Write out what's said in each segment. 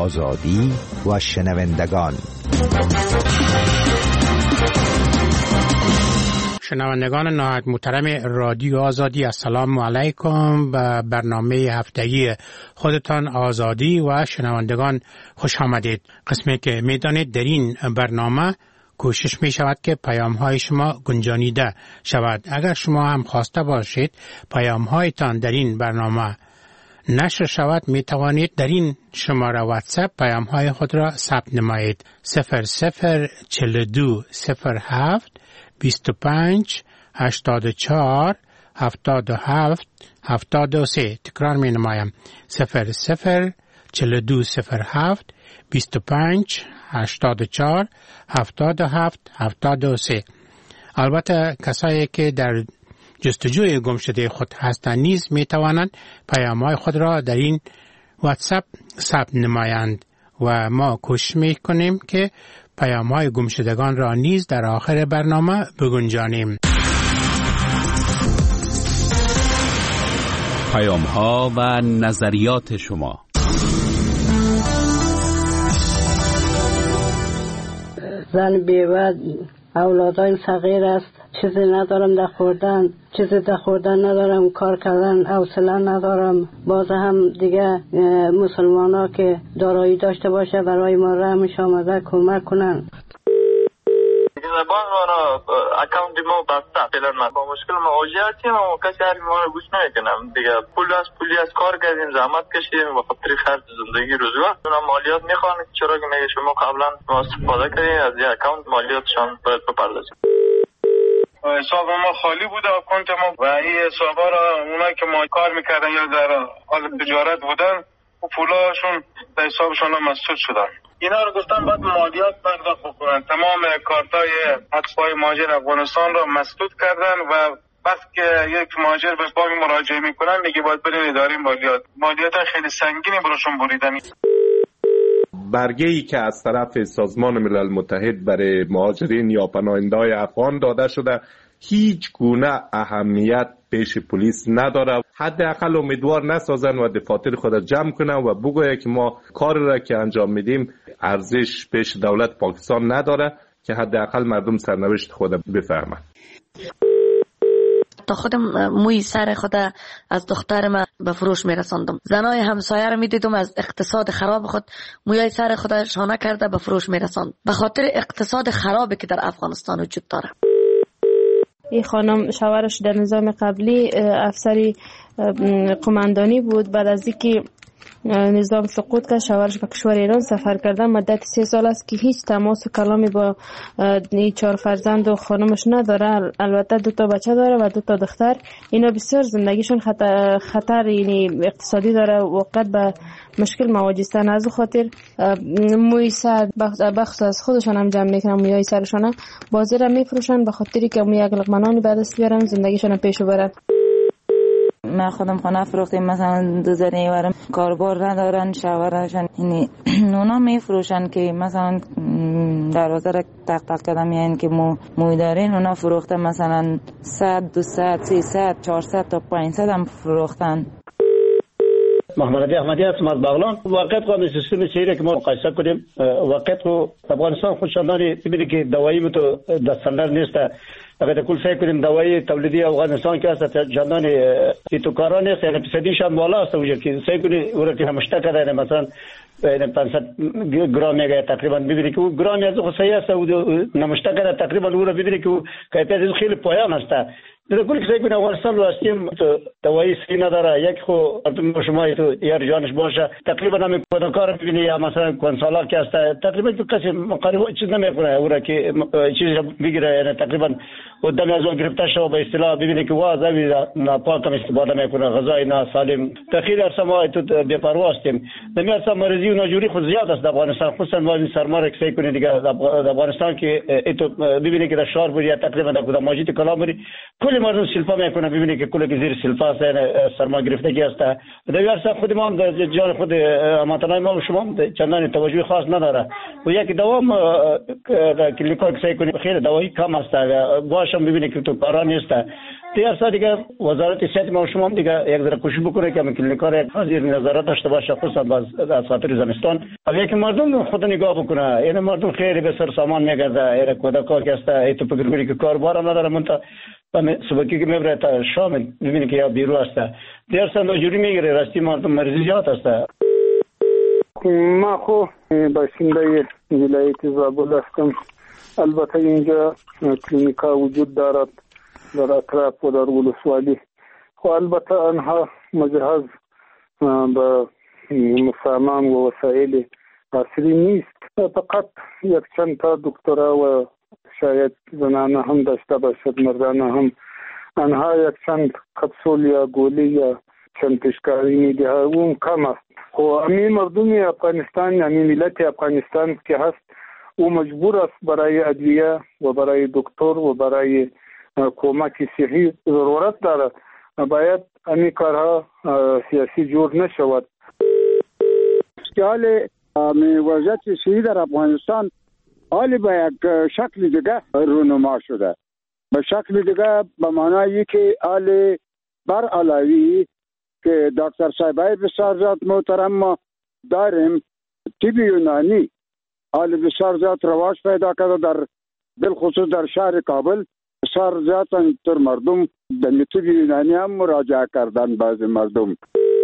آزادی و شنوندگان. شنوندگان نهایت محترم رادیو آزادی، السلام علیکم. به برنامه هفتگی خودتان آزادی و شنوندگان خوش آمدید. قسمی که میدانید در این برنامه کوشش می شود که پیام های شما گنجانیده شود. اگر شما هم خواسته باشید پیام هایتان در این برنامه نشر شود، می توانید در این شماره واتساپ پیام های خود را ثبت نمایید. 0042 07 25 84 77 73. تکرار می نمایم. 0042 07 25 84 77 73. البته کسایی که در جستجوی گمشده خود هستند نیز می توانند پیام‌های خود را در این واتساپ ثبت نمایند و ما کوشش می کنیم که پیام‌های گمشدگان را نیز در آخر برنامه بگنجانیم. پیام‌ها و نظریات شما. زن بیوه اولادای صغیر است، چیزی ندارم در خوردن، چیزی در خوردن ندارم، کار کردن حوصله ندارم. باز هم دیگه مسلمان ها که دارایی داشته باشه برای ما رحمش آمده کمک کنن. باز ما را اکاونت ما بسته فعلا ما با مشکل مواجه هستیم و کسی حرف ما را گوش نمیکنم دیگه. پولی از کار کردیم، زحمت کشیدیم و خاطر خرج زندگی روزمره اونا مالیات میخوان. چرا که میگه شما قبلا ما استفاده کردیم از این اکاونت، مالیاتشان باید بپردازیم. حساب ما خالی بوده اکانت ما و این حسابا را اونایی که ما کار میکردن یا در حال تجارت بودن و پولاشون در حسابشون مسدود شدن. اینا رو گفتن باید مالیات پرداخت بکنن. تمام کارتای حسابای مهاجر افغانستان رو مسدود کردن و بس که یک مهاجر به بانک مراجعه میکنن میگه باید برین اداره مالیات خیلی سنگینی براشون بریدن. برگه‌ای که از طرف سازمان ملل متحد برای مهاجرین یا پناهنده‌های افغان داده شده هیچ گونه اهمیت پیش پلیس نداره. حداقل امیدوار نسازن و دفاتر خود جمع کنن و بگوید که ما کار را که انجام میدیم ارزش پیش دولت پاکستان نداره، که حداقل مردم سرنوشت خود بفهمند. تا خودم موی سر خود از دخترم به فروش میرساندم. زنای همسایه رو میدیدم از اقتصاد خراب خود موی سر خود شانه کرده به فروش میرساند، به خاطر اقتصاد خرابی که در افغانستان وجود داره. این خانم شوهرش در نظام قبلی افسری قماندانی بود. بعد از اینکه نظام سقوط کرد شوهرش به کشور ایران سفر کردن. مدت 3 سال است که هیچ تماس و کلامی با این 4 فرزند و خانمش نداره. البته 2 بچه داره و 2 دختر. اینا بسیار زندگیشون خطر یعنی اقتصادی داره، وقت به مشکل مواجهستن. از خاطر موی سر بخش از خودشان هم جمع میکنن، موی سرشان بازی را میفروشن به خاطری که موی یک لقمه به دست بیارن زندگیشون پیش ببرن. من خودم خانه فروختیم، مثلا 2 زنی ورم کاربار ندارن، شوهرشان یعنی اونا میفروشن که مثلا دروازه را تق کردم یعنی که موی دارین اونا فروختن مثلا 100 200 300 400 تا 500 هم فروختن. محمد علی احمدی هستم از بغلان. واقعیت خود سیستم چیره که ما مقایسه کنیم، واقعیت خود افغانستان خودشانداری ببینید که دوایی تو دستندر نیست. اگر کل فکر کنیم دوایی تولیدی افغانستان که است چندان ایتوکاران نیست، یعنی فیصدیش هم بالا است. اونجا که فکر کنید اون که همشته کرده مثلا 500 گرم میگه تقریبا ببینید که اون گرمی از خود صحیح است و نمشته کرده تقریبا اون رو ببینید که کیفیت خیلی پایان است. در کل که فکر افغانستان رو هستیم دوایی سی نداره. یک خو شما تو یار جانش باشه تقریبا هم کار ببینی یا مثلا کنسالا که است تقریبا تو کسی مقارب چیز نمیکنه اون که چیزی بگیره، یعنی تقریبا قدام از اون گرفته شو به اصطلاح ببینی که واضحه ناپاک استفاده میکنه، غذای ناسالم. تخیل ارسما تو بی‌پروا هستیم. نمیاد مریضی و ناجوری خود زیاد است در افغانستان، خصوصا واسه سرمار که فکر کنید دیگه در افغانستان که تو ببینی که در شهر بود تقریبا در کدام مسجد کلامری کلی مردم سلفا میکنه، ببینید که کلی که زیر سلفا است، سرما گرفتگی است. در ارسا خود ما جان خود امانتنای ما شما چندان توجه خاص نداره و یک دوام کلیکار که فکر کنید خیلی دوایی کم است. باشم ببینید که تو کارا نیست دیگر دیگه وزارت صحت ما شما دیگه یک ذره کوشش بکنه که کلینیک‌ها یک زیر نظارت داشته باشه، خصوصا از خاطر زمستان. اگه که مردم خود نگاه بکنه، این مردم خیلی به سر سامان میگرده، این کودکا که است ایتو پگرگوری که کاربار هم نداره، منتها صبحی که میبره تا شام میبینی که یا بیرو است. دیگر سند جوری میگیره، راستی مردم مریضی زیاد است. ما خو باشنده ولایت زابل هستم. البته اینجا کلینیکا وجود دارد در اطراف و در ولسوالی، خو البته آنها مجهز به سامان و وسایل عصری نیست. فقط یک چند تا دکترا و شاید زنانه هم داشته باشد، مردانه هم. آنها یک چند کپسول یا گولی یا چند پیشکاری میده، اون کم است. خو امی مردم افغانستان، امی ملت افغانستان که هست، او مجبور است برای ادویه و برای دکتر و برای کمک صحی ضرورت داره. باید امی کارها سیاسی جور نشود. حال وضعیت صحی در افغانستان حالی به یک شکل دیگه رونما شده. به شکل دیگه به معنایی که حال بر علاوی که دکتر صاحبای بسیار زیاد محترم ما داریم، طب یونانی حال بسیار زیاد رواج پیدا کرده در بالخصوص در شهر کابل. بسیار زیاد تر مردم به طب یونانی هم مراجعه کردن. بعضی مردم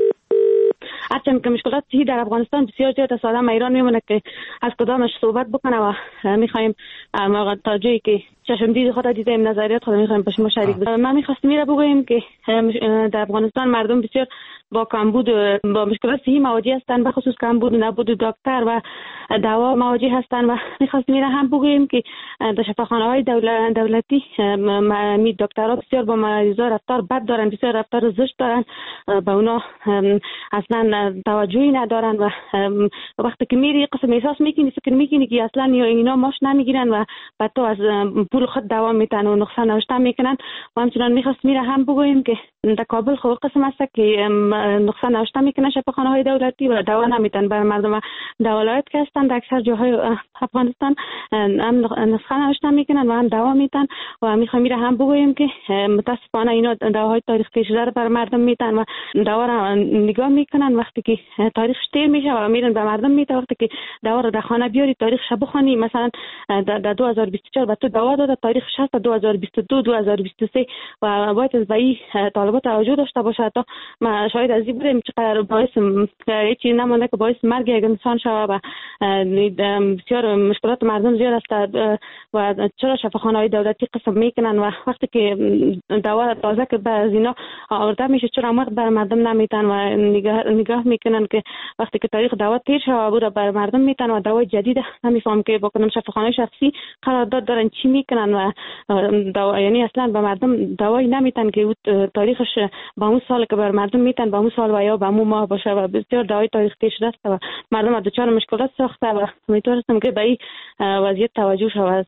هرچند که مشکلات صحی در افغانستان بسیار زیاد است، آدم ایران میمونه که از کدامش صحبت بکنه و میخوایم تا جایی که چشم دید خود دیدیم نظریات خود میخوایم با شما شریک بشیم. ما میخواستیم میره بگوییم که در افغانستان مردم بسیار با کمبود با مشکلات صحی مواجه هستند، به خصوص کمبود نبود دکتر و دوا مواجه هستند و میخواستیم میره هم بگوییم که در شفاخانه‌های دولتی می دکترها بسیار با مریضا رفتار بد دارن، بسیار رفتار زشت دارن، به اونا اصلا توجهی ندارن و وقتی که میری قسم احساس میکنی فکر میکنی که اصلا اینا ماش نمیگیرن و بعد تو از پول خود دوا میتن و نقصان نوشته میکنن. و همچنان میخواست میره هم بگوییم که در کابل خود قسم است که نقصان نوشته میکنن شفاخانه‌های دولتی و دوا نمیتن بر مردم دولت که هستن در اکثر جاهای افغانستان هم نسخه نوشته میکنن و هم دوا میتن و میخوایم میره هم بگوییم که متاسفانه اینا دواهای تاریخ تیر شده بر مردم میتن و دوا را نگاه میکنن. وقتی که تاریخش تیر میشه و میرن به مردم میتن، وقتی که دوا رو در خانه بیاری تاریخش بخونی، مثلا در 2024 به تو دوا داده، تاریخش هست 2022 2023 و باید از این طالبات توجه داشته باشه. تا ما شاید از این بودیم چقدر باعث هیچی نمونده که باعث مرگ یک انسان شوه و بسیار مشکلات مردم زیاد است و چرا شفاخانه‌های دولتی قسم میکنن و وقتی که دوا تازه که از اینا آورده میشه چرا وقت بر مردم نمیتن و نگاه میکنن که وقتی که تاریخ دوا تیر شوه بود بر مردم میتن و دوا جدید نمیفهم که با کدام شفاخانه شخصی قرارداد دارن چی میکنن و دوا یعنی اصلا به مردم دوایی نمیتن که تاریخش با اون سال که بر مردم میتن با اون سال و یا با اون ماه باشه و بسیار دوای تاریخ تیر شده است و مردم دچار مشکلات ساخته و امیدوارم که به این وضعیت توجه شود.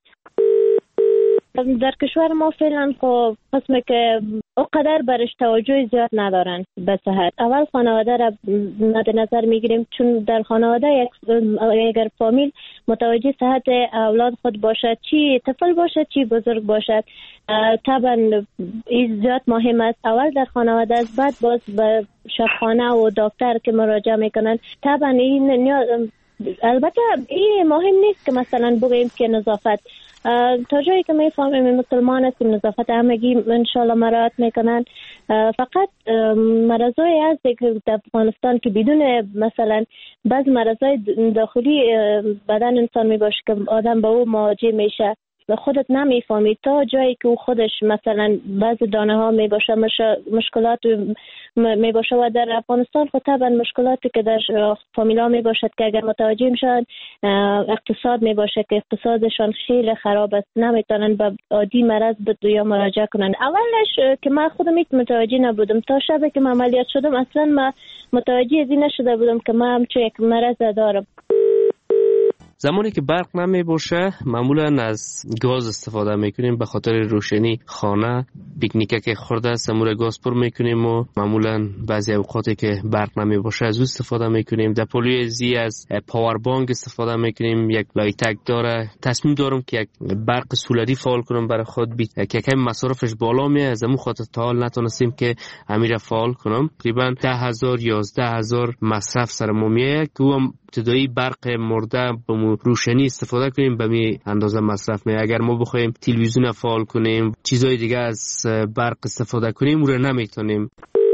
در کشور ما فعلا خب قسمه که اونقدر برش توجه زیاد ندارن به صحت. اول خانواده را مد نظر میگیریم، چون در خانواده اگر فامیل متوجه صحت اولاد خود باشد، چی طفل باشد چی بزرگ باشد، طبعا این زیاد مهم است. اول در خانواده است، بعد باز به شفاخانه و دکتر که مراجعه میکنن. طبعا این البته این مهم نیست که مثلا بگیم که نظافت تا جایی که میفهمیم مسلمان هستیم نظافت همگی انشالله مراعات میکنن. فقط مرضای هست که در افغانستان که بدون مثلا بعض مرضای داخلی بدن انسان میباشه که آدم به او مواجه میشه و خودت نمیفهمی تا جایی که او خودش مثلا بعض دانه ها میباشه مشکلات میباشه و در افغانستان خود طبعا مشکلاتی که در فامیلا میباشد که اگر متوجه میشن اقتصاد میباشه که اقتصادشان خیلی خراب است، نمیتونن به عادی مرض یا مراجعه کنن. اولش که من خودم متوجه نبودم تا شب که من عملیات شدم اصلا من متوجه از این نشده بودم که من همچون یک مرض دارم. زمانی که برق نمی باشه معمولا از گاز استفاده میکنیم به خاطر روشنی خانه. پیکنیکه که خورده سمور گاز پر میکنیم و معمولا بعضی اوقاتی که برق نمی باشه از او استفاده میکنیم. در پلیوزی از پاور بانک استفاده میکنیم. یک لایتک داره. تصمیم دارم که یک برق سولری فعال کنم برای خود که کم مصرفش بالا میه، از همون خاطر تا حال نتونستیم که امیر فعال کنم. تقریبا 10,000 11,000 مصرف سرمو میه که هم ابتدایی برق مرده به روشنی استفاده کنیم به می اندازه مصرف میه. اگر ما بخوایم تلویزیون فعال کنیم چیزای دیگه از برق استفاده کنیم اون رو نمیتونیم.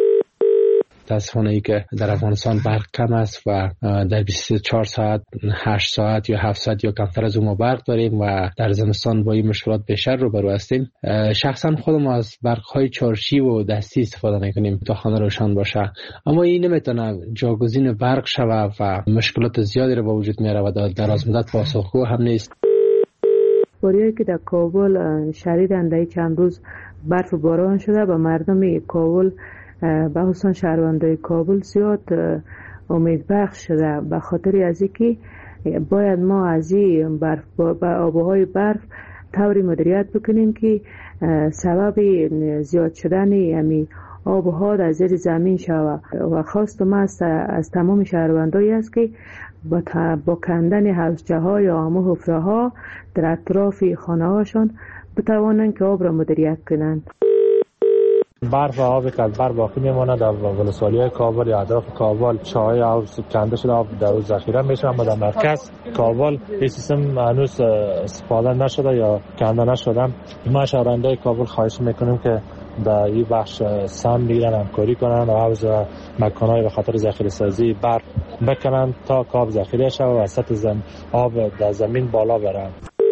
متاسفانه ای که در افغانستان برق کم است و در 24 ساعت 8 ساعت یا 7 ساعت یا کمتر از اون ما برق داریم و در زمستان با این مشکلات بیشتر روبرو هستیم. شخصا خودم از برق‌های چارشی و دستی استفاده می‌کنیم تا خانه روشن باشه، اما این نمیتونه جاگزین برق شود و مشکلات زیادی رو به وجود میاره و در از مدت پاسخگو هم نیست. باریایی که در کابل شدیداً در چند روز برف و باران شده و مردم کابل به خصوص شهروندان کابل زیاد امید بخش شده به خاطر از اینکه باید ما از این برف با آبهای برف طوری مدیریت بکنیم که سبب زیاد شدن همین آبها در زیر زمین شود و خواست ما از تمام شهروندایی است که با کندن حوضچه ها یا همه حفره ها در اطراف خانه هاشون بتوانند که آب را مدیریت کنند. برف و آبی که از بر باقی میمانه در ولسوالی‌های کابل یا اطراف کابل چاهای آب کنده شده آب در روز ذخیره میشه، اما در مرکز کابل این سیستم هنوز استفاده نشده یا کنده نشده. ما شهروندان کابل خواهش میکنیم که در این بخش سهم بگیرن، همکاری کنن و حوض و مکان‌های به خاطر ذخیره سازی برف بکنن تا آب ذخیره شود و سطح آب در زمین بالا بره.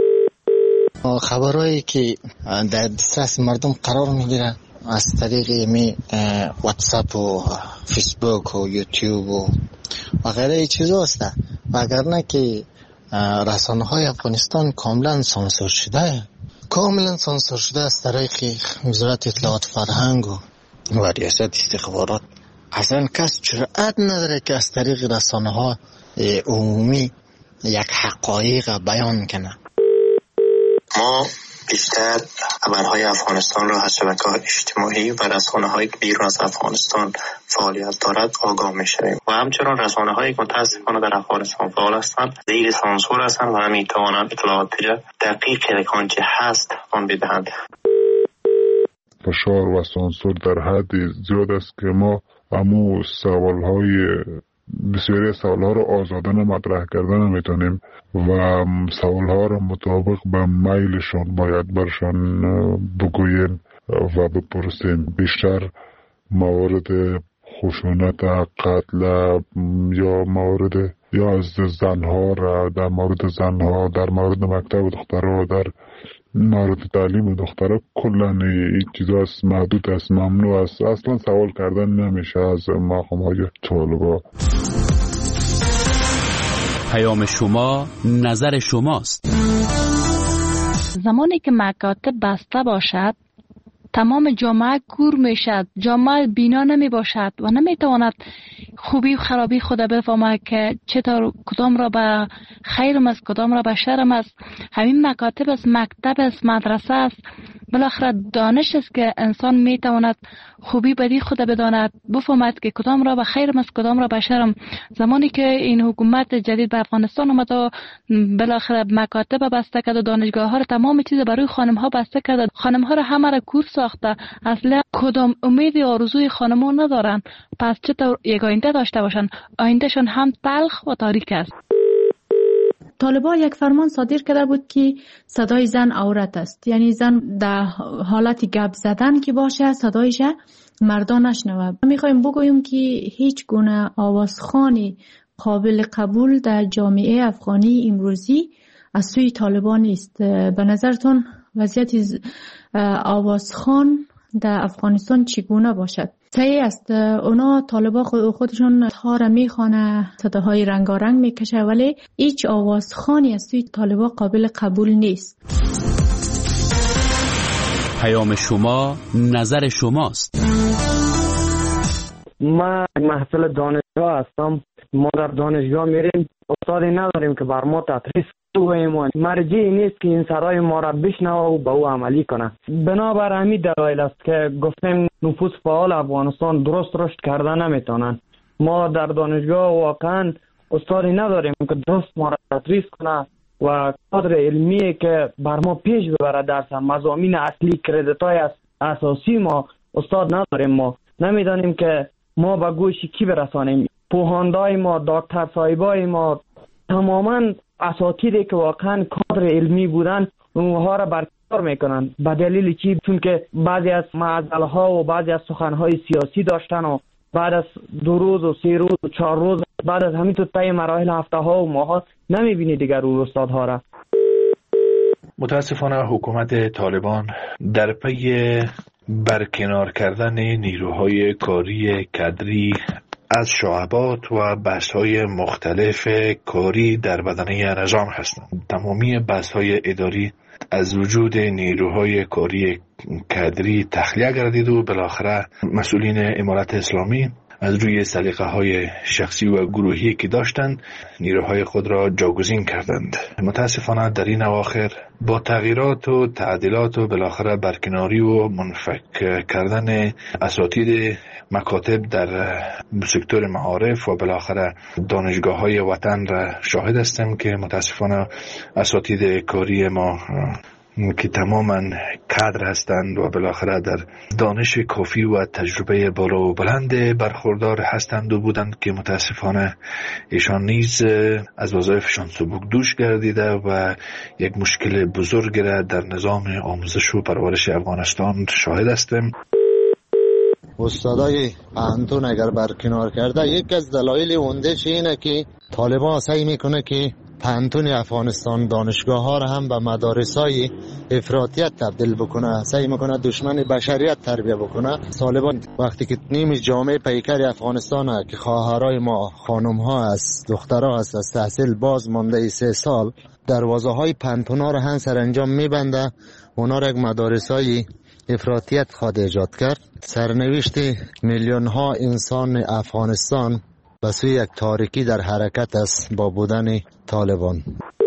خبرایی که در دسترس مردم قرار میگیره از طریق می واتساپ و فیسبوک و یوتیوب و غیره چیزا است، وگرنه که رسانه‌های افغانستان کاملا سانسور شده از طریق وزارت اطلاعات فرهنگ و ریاست استخبارات. اصلا کس جرأت نداره که از طریق رسانه‌ها عمومی یک حقایق بیان کنه. ما بیشتر خبرهای افغانستان را از شبکه‌های اجتماعی و رسانه‌های بیرون از افغانستان فعالیت دارد آگاه می‌شویم و همچنان رسانه‌هایی که متأسفانه در افغانستان فعال هستند زیر سانسور هستند و نمی‌توانند اطلاعات دقیق آنچه هست آن بدهند. فشار و سانسور در حد زیاد است که ما همو بسیاری سوال‌ها رو آزادانه مطرح کردن نمیتونیم و سوال‌ها رو مطابق به میلشان باید برشان بگوییم و بپرسیم. بیشتر موارد خشونت، قتل یا موارد یا از زنها را در مورد زنها، در مورد مکتب دخترها، در مورد تعلیم دخترها کلا این چیزا محدود است، ممنوع است. اصلا سوال کردن نمیشه از مقام‌های طالبا. پیام شما نظر شماست. زمانی که مکاتب بسته باشد تمام جامعه کور میشد، جامعه بینا نمی باشد و نمی تواند خوبی و خرابی خود بفهمد که چطور کدام را به خیرم است کدام را به شرم است. همین مکاتب است، مکتب است، مدرسه است، بالاخره دانش است که انسان می تواند خوبی بدی خود بداند، بفهمد که کدام را به خیرم است کدام را به شرم. زمانی که این حکومت جدید به افغانستان آمد و بالاخره مکاتب بسته کرد و دانشگاه ها را تمام چیز برای خانم ها بسته کرد، خانم ها را همه را کور ساخته، اصلا کدام امید و آرزوی خانم ها ندارن، پس چطور یک آینده داشته باشن؟ آیندهشان هم تلخ و تاریک است. طالبان یک فرمان صادر کرده بود که صدای زن عورت است، یعنی زن در حالت گپ زدن که باشه صدایش مردان نشنوه. میخوایم بگوییم که هیچ گونه آوازخوانی قابل قبول در جامعه افغانی امروزی از سوی طالبان نیست. به نظرتون وضعیت آوازخوان در افغانستان چگونه باشد؟ صحیح است، اونا طالبا خودشون ها را میخوانه، صداهای رنگارنگ میکشه، ولی هیچ آوازخوانی از سوی طالبا قابل قبول نیست. پیام شما نظر شماست. ما محصل دانشگاه هستم. ما در دانشگاه میریم، استادی نداریم که بر ما تدریس کنه. مرجعی نیست که این سرای ما را بشنوه و به او عملی کنه. بنابر همین دلایل است که گفتیم نفوذ فعال افغانستان درست رشد کرده نمیتونن. ما در دانشگاه واقعا استادی نداریم که درست ما را تدریس کنه و کادر علمی که بر ما پیش ببره درس مضامین اصلی کردیت‌های اساسی ما استاد نداریم. ما نمیدانیم که ما به گوش کی برسانیم. پوهاندای ما، دکتر صاحبای ما، تماما اساتیدی که واقعا کادر علمی بودن اونها را برکنار میکنن. به دلیل چی؟ چون که بعضی از معضله ها و بعضی از سخنهای سیاسی داشتن و بعد از 2 روز و 3 روز و 4 روز بعد از همین تو طی مراحل هفته ها و ماه ها نمیبینی دیگر اون استادها را. متاسفانه حکومت طالبان در پی برکنار کردن نیروهای کاری کدری از شعبات و بحث‌های مختلف کاری در بدنه نظام هستند. تمامی بحث‌های اداری از وجود نیروهای کاری کدری تخلیه گردید و بالاخره مسئولین امارت اسلامی از روی سلیقه‌های شخصی و گروهی که داشتند نیروهای خود را جاگزین کردند. متاسفانه در این اواخر با تغییرات و تعدیلات و بالاخره برکناری و منفک کردن اساتید مکاتب در سکتور معارف و بالاخره دانشگاه‌های وطن را شاهد هستیم که متاسفانه اساتید کاری ما که تماما کادر هستند و بالاخره در دانش کافی و تجربه بالا و بلند برخوردار هستند و بودند که متاسفانه ایشان نیز از وظایفشان سبکدوش گردیده و یک مشکل بزرگ را در نظام آموزش و پرورش افغانستان شاهد هستیم. استادای پانتون اگر برکنار کرده، یک از دلایل اوندهش اینه که طالبان سعی میکنه که پانتون افغانستان دانشگاه ها را هم به مدارس های افراطیت تبدیل بکنه، سعی میکنه دشمن بشریت تربیه بکنه. طالبان وقتی که نیم جامعه پیکر افغانستان که خواهرای ما خانم ها است، دخترها است، از تحصیل باز مانده 3 سال، دروازه های پانتون ها را هم سرانجام میبنده، اونا را یک مدارس های افراطیت خواهد ایجاد کرد. سرنوشت میلیون ها انسان افغانستان به سوی یک تاریکی در حرکت است با بودن طالبان.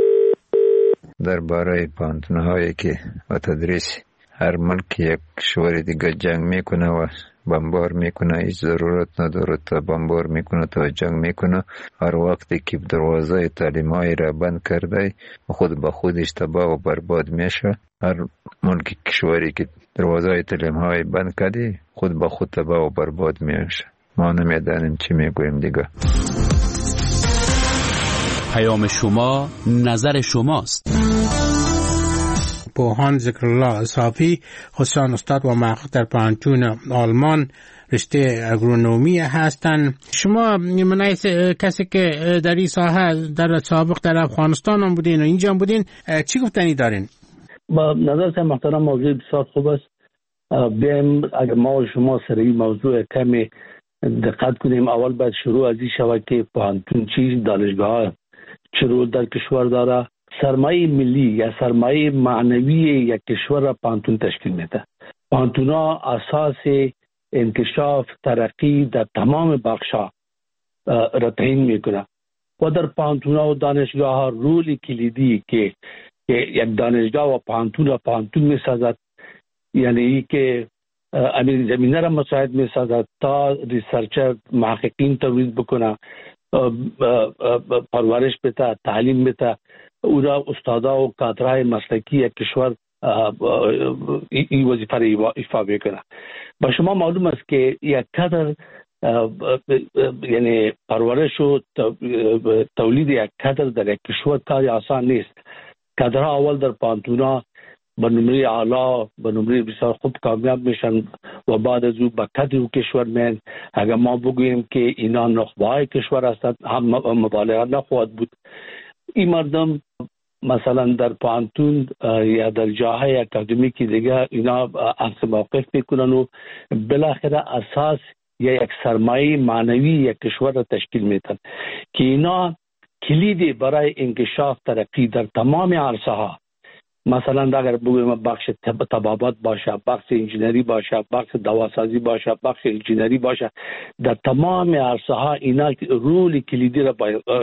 درباره پانتون‌هایی که و تدریس هر ملک یک کشور دیگه جنگ میکنه و بمبار میکنه، هیچ ضرورت نداره تا بمبار میکنه تا جنگ میکنه. هر وقتی که دروازه تعلیم‌های را بند کرده خود به خودش تباه و برباد میشه. هر ملک کشوری که دروازه تعلیم‌های بند کرده خود به خود تباه و برباد میشه. ما نمیدانیم چی میگوییم دیگه. پیام شما نظر شماست. پوهان ذکرالله صافی، خصوصا استاد و محقق در پانتون آلمان رشته اگرونومی هستند. شما من کسی که در این ساحه در سابق در افغانستان هم بودین و اینجا هم بودین، چی گفتنی دارین؟ با نظر محترم موضوع بسیار خوب است. بیایم اگر ما و شما سر این موضوع کمی دقت کنیم. اول باید شروع از این شود که پانتون چیز، دانشگاه چه رول در کشور داره. سرمایه ملی یا سرمایه معنوی یک کشور را پانتون تشکیل میده. پانتون ها اساس انکشاف ترقی در تمام بخشا را تعیین میکنه و در پانتون ها و دانشگاه ها رول کلیدی که یک دانشگاه و پانتون میسازد، یعنی ای که امیر زمینه را مساعد میسازد تا ریسرچر محققین تولید بکنه، پرورش بده، تعلیم بده، او را استادا و کادرهای مسلکی یک کشور این وظیفه را ایفا میکنه. با شما معلوم است که یک کادر یعنی پرورش و تولید یک کادر در یک کشور کار آسان نیست. کادرها اول در پانتونا به نمره اعلا، به نمره بسیار خوب کامیاب میشن و بعد از او به کادر کشور میان. اگر ما بگوییم که اینا نخبه‌های کشور هستند، هم مبالغه نخواهد بود. این مردم مثلا در پانتون یا در جاهای اکادمیکی دیگه اینا اخذ موقف میکنن و بالاخره اساس یا یک سرمایه معنوی یک کشور را تشکیل میدن که اینا کلیدی برای انکشاف ترقی در تمام عرصه ها، مثلا اگر بگویم بخش طبابت باشه، بخش انجینری باشه، بخش دواسازی باشه، بخش انجینری باشه، در تمام عرصه ها اینا رول کلیدی را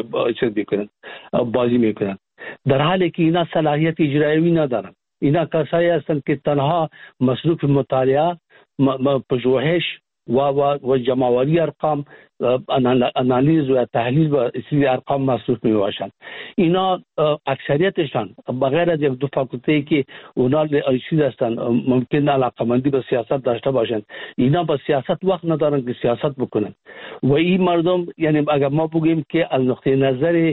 بازی میکنن، در حالی که اینا صلاحیت اجرایی ندارن. اینا کسایی هستند که تنها مصروف مطالعه، پژوهش و جمع‌آوری ارقام، انالیز و تحلیل و اصلی ارقام مصروف می باشند. اینا اکثریتشان بغیر از یک دو فاکولته که اونا چیز هستند ممکن علاقمندی به سیاست داشته باشند، اینا با سیاست وقت ندارن که سیاست بکنن. و این مردم، یعنی اگر ما بگیم که از نقطه نظر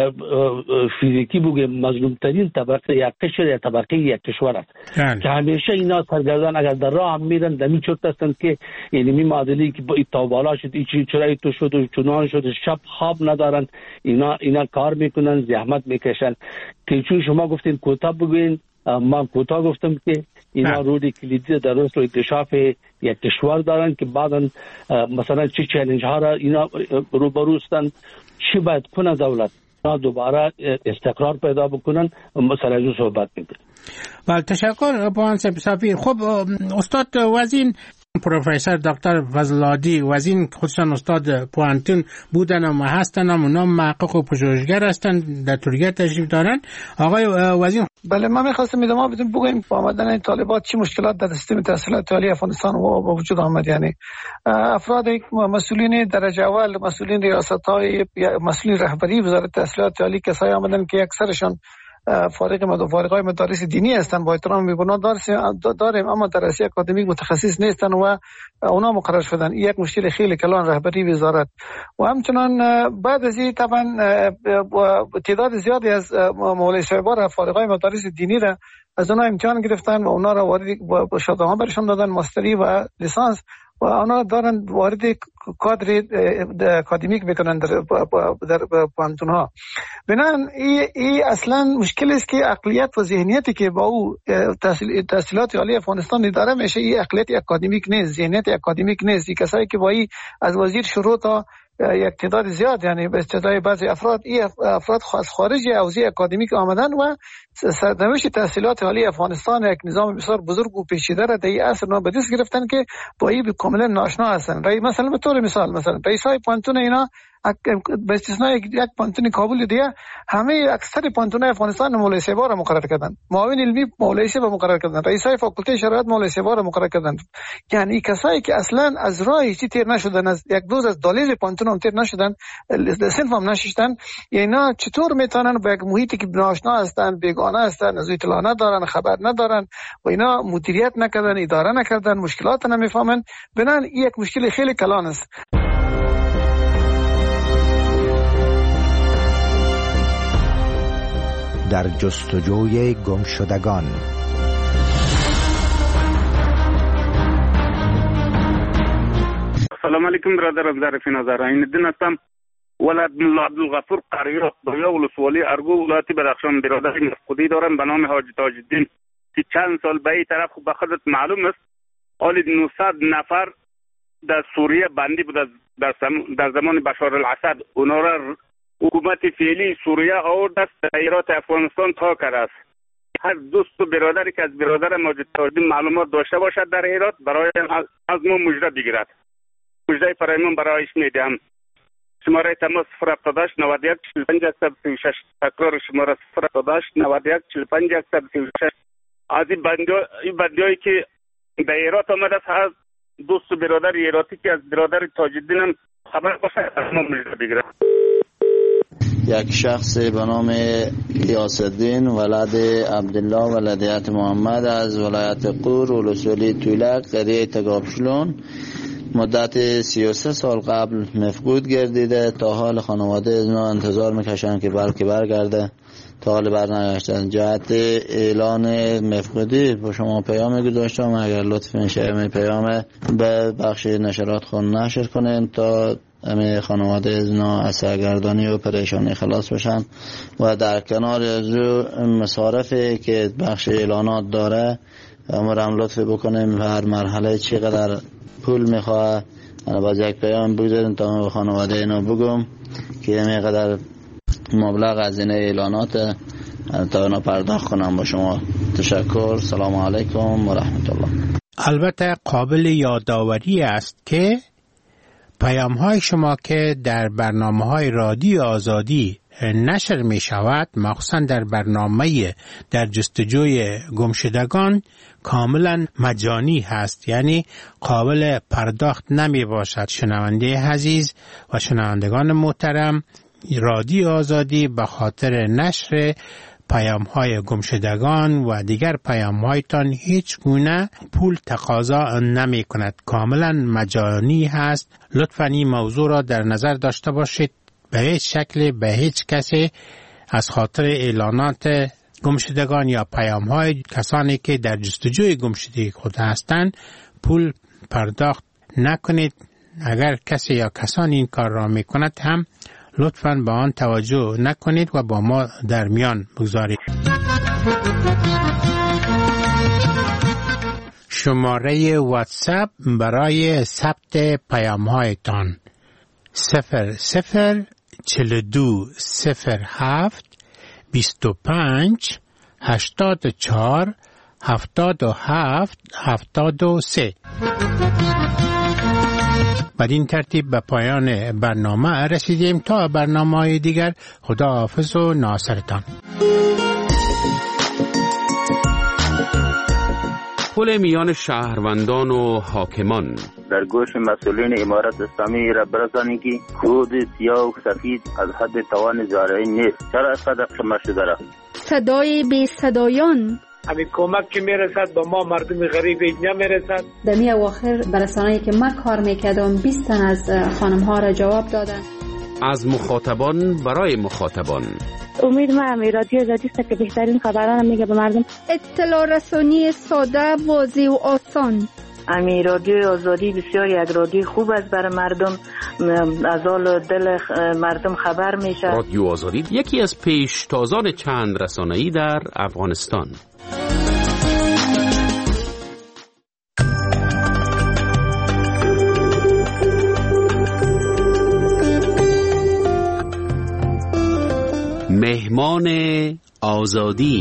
فیزیکی بگیم مظلوم ترین طبقه یک کشور یا طبقه یک کشور است که همیشه اینا سرگردان اگر در راه هم میرن دمی چرت هستند که یعنی می معادلی که با بالا شد این چرایی تو شد و چنان شد، شب خواب ندارن، اینا کار میکنن، زحمت میکشن. که چون شما گفتین کوتاه بگوین، من کوتاه گفتم که اینا روی کلیدی درست و اکتشاف یک کشور دارن که بعدا مثلا چه چالش ها را اینا روبروستن، چی باید کنه دولت دوباره استقرار پیدا بکنن، مثلا از صحبت میکنن. بله، تشکر پوان سفیر. خب استاد وزین پروفسور دکتر فضل‌العادی وزین خودشان استاد پوانتون بودن و هستن، اونا محقق و پژوهشگر هستن، در ترکیه تشریف دارن. آقای وزین. بله، من می‌خواستم ادامه بدم بگم با آمدن این طالبات چه مشکلات در سیستم تحصیلات عالی افغانستان با وجود آمد. یعنی افراد مسئولین درجه اول، مسئولین ریاست‌های، مسئولین رهبری وزارت تحصیلات عالی کسایی آمدن که اکثرشان فارغای مدارس دینی هستند، با احترام می‌بینم داریم، اما درسی اکادمیک متخصص نیستند و اونا مقرر شدن. این یک مشکل خیلی کلان رهبری وزارت. و همچنان بعد از این طبعا تعداد زیادی از مولوی صاحبان فارغای مدارس دینی را از اونا امتحان گرفتن و اونا را وارد شهادت‌نامه برشون دادن، ماستری و لیسانس، و اونا دارن وارد کادر اکادمیک میکنن در پانتون ها. بنابراین این اصلا مشکل است که عقلیت و ذهنیتی که با او تحصیلات عالی افغانستان داره میشه، این عقلیت اکادمیک نیست، ذهنیت اکادمیک نیست. این کسایی که با این از وزیر شروع تا یک تعداد زیاد، یعنی به استدلال بعضی افراد، این افراد از خارج حوزه اکادمیک آمدن و سرنوشت تحصیلات عالی افغانستان یک نظام بسیار بزرگ و پیچیده را در این عصر به دست گرفتن که با این کاملا ناآشنا هستند. مثلا به طور مثال، مثلا رئیسای پانتون اینا به استثنای یک پانتون کابل دیگه همه اکثر پانتون‌های افغانستان مولوی صاحبا را مقرر کردند، معاون علمی مولوی صاحب مقرر کردند، رئیسای فاکولته شریعت مولوی صاحبا را مقرر کردند. یعنی کسایی که اصلا از راه چی تیر نشدن، از یک دوز از دلیل پانتون هم تیر نشدن، صنف هم نشستن، اینا چطور میتونن با یک محیطی که ناآشنا هستند، بیگانه هستند، از اطلاع ندارن، خبر ندارن و اینا مدیریت نکردن، اداره نکردن، مشکلات نمیفهمن. بنان این یک مشکل خیلی کلان است. در جستجوی گمشدگان. سلام علیکم برادران، ظریف نظر این دین هستم، ولد ملا عبدالغفور قریات دایا ولسوالی ارگو ولایت بدخشان. برادر مفقودی دارم به نام حاج تاج الدین که چند سال به این طرف به خودت معلوم است حالی 900 نفر در سوریه بندی بود در زمان بشار الاسد. اونا را حکومت فعلی سوریه آورد است در ایرات افغانستان تا کرده است. هر دوست و برادری که از برادر ماجد تاج الدین معلومات داشته باشد در ایرات برای از ما مژده بگیرد. مژده فرایمان برایش میدهم. شماره تماس 078 91 45 136. تکرار شماره 078 91 45 136. از این بندیایی که در ایرات آمده است، هر دوست و برادر ایراتی که از برادر تاج الدین هم خبر باشد از ما مژده بگیرد. یک شخص به نام غیاث الدین ولد عبدالله ولدیت محمد از ولایت قور ولسوالی تولک قریه تگابشلون مدت 33 سال قبل مفقود گردیده. تا حال خانواده اینا انتظار میکشن که بلکه برگرده، تا حال برنگشتن. جهت اعلان مفقودی با شما پیام گذاشتم، اگر لطف میشه پیام به بخش نشرات خون نشر کنین تا همه خانواده اینا از سرگردانی و پریشانی خلاص بشن. و در کنار از مصارفی که بخش اعلانات داره امرم لطف بکنیم و هر مرحله چقدر پول میخواه باز یک پیام بگذاریم تا به خانواده اینا بگم که اینقدر مبلغ از این اعلانات تا اونا پرداخت کنم با شما. تشکر. سلام علیکم و رحمت الله. البته قابل یادآوری است که پیام های شما که در برنامه های رادیو آزادی نشر می شود، مخصوصا در برنامه در جستجوی گمشدگان، کاملا مجانی هست، یعنی قابل پرداخت نمی باشد. شنونده عزیز و شنوندگان محترم، رادیو آزادی به خاطر نشر پیام های گمشدگان و دیگر پیام هایتان هیچ گونه پول تقاضا نمی کند، کاملا مجانی هست. لطفاً این موضوع را در نظر داشته باشید. به هیچ شکل به هیچ کسی از خاطر اعلانات گمشدگان یا پیام های کسانی که در جستجوی گمشدگی خود هستند پول پرداخت نکنید. اگر کسی یا کسانی این کار را می کند هم لطفاً به آن توجه نکنید و با ما در میان بگذارید. شماره واتساپ برای ثبت پیام هایتان 004207847773. بدین ترتیب به پایان برنامه رسیدیم. تا برنامه‌های دیگر، خدا حافظ و ناصرتان. پل میان شهروندان و حاکمان. در گوش مسئولین امارت اسلامی را برسانید که کود سیاه و سفید از حد توان زارعی نیست. چرا صدق شما شده را؟ صدای بی صدایان. همین کمک که میرسد با ما مردم غریب اینجا میرسد. در می اواخر برسانه‌ای که من کار میکردم 20 تن از خانم ها را جواب دادن. از مخاطبان برای مخاطبان. امید من رادیو آزادی است که بهترین خبران میگه به مردم. اطلاع رسانی ساده، واضح و آسان. امی رادیو آزادی بسیار یک رادیو خوب است برای مردم، از حال دل مردم خبر میشه. رادیو آزادی یکی از پیشتازان چند رسانه‌ای در افغانستان. مهمان آزادی.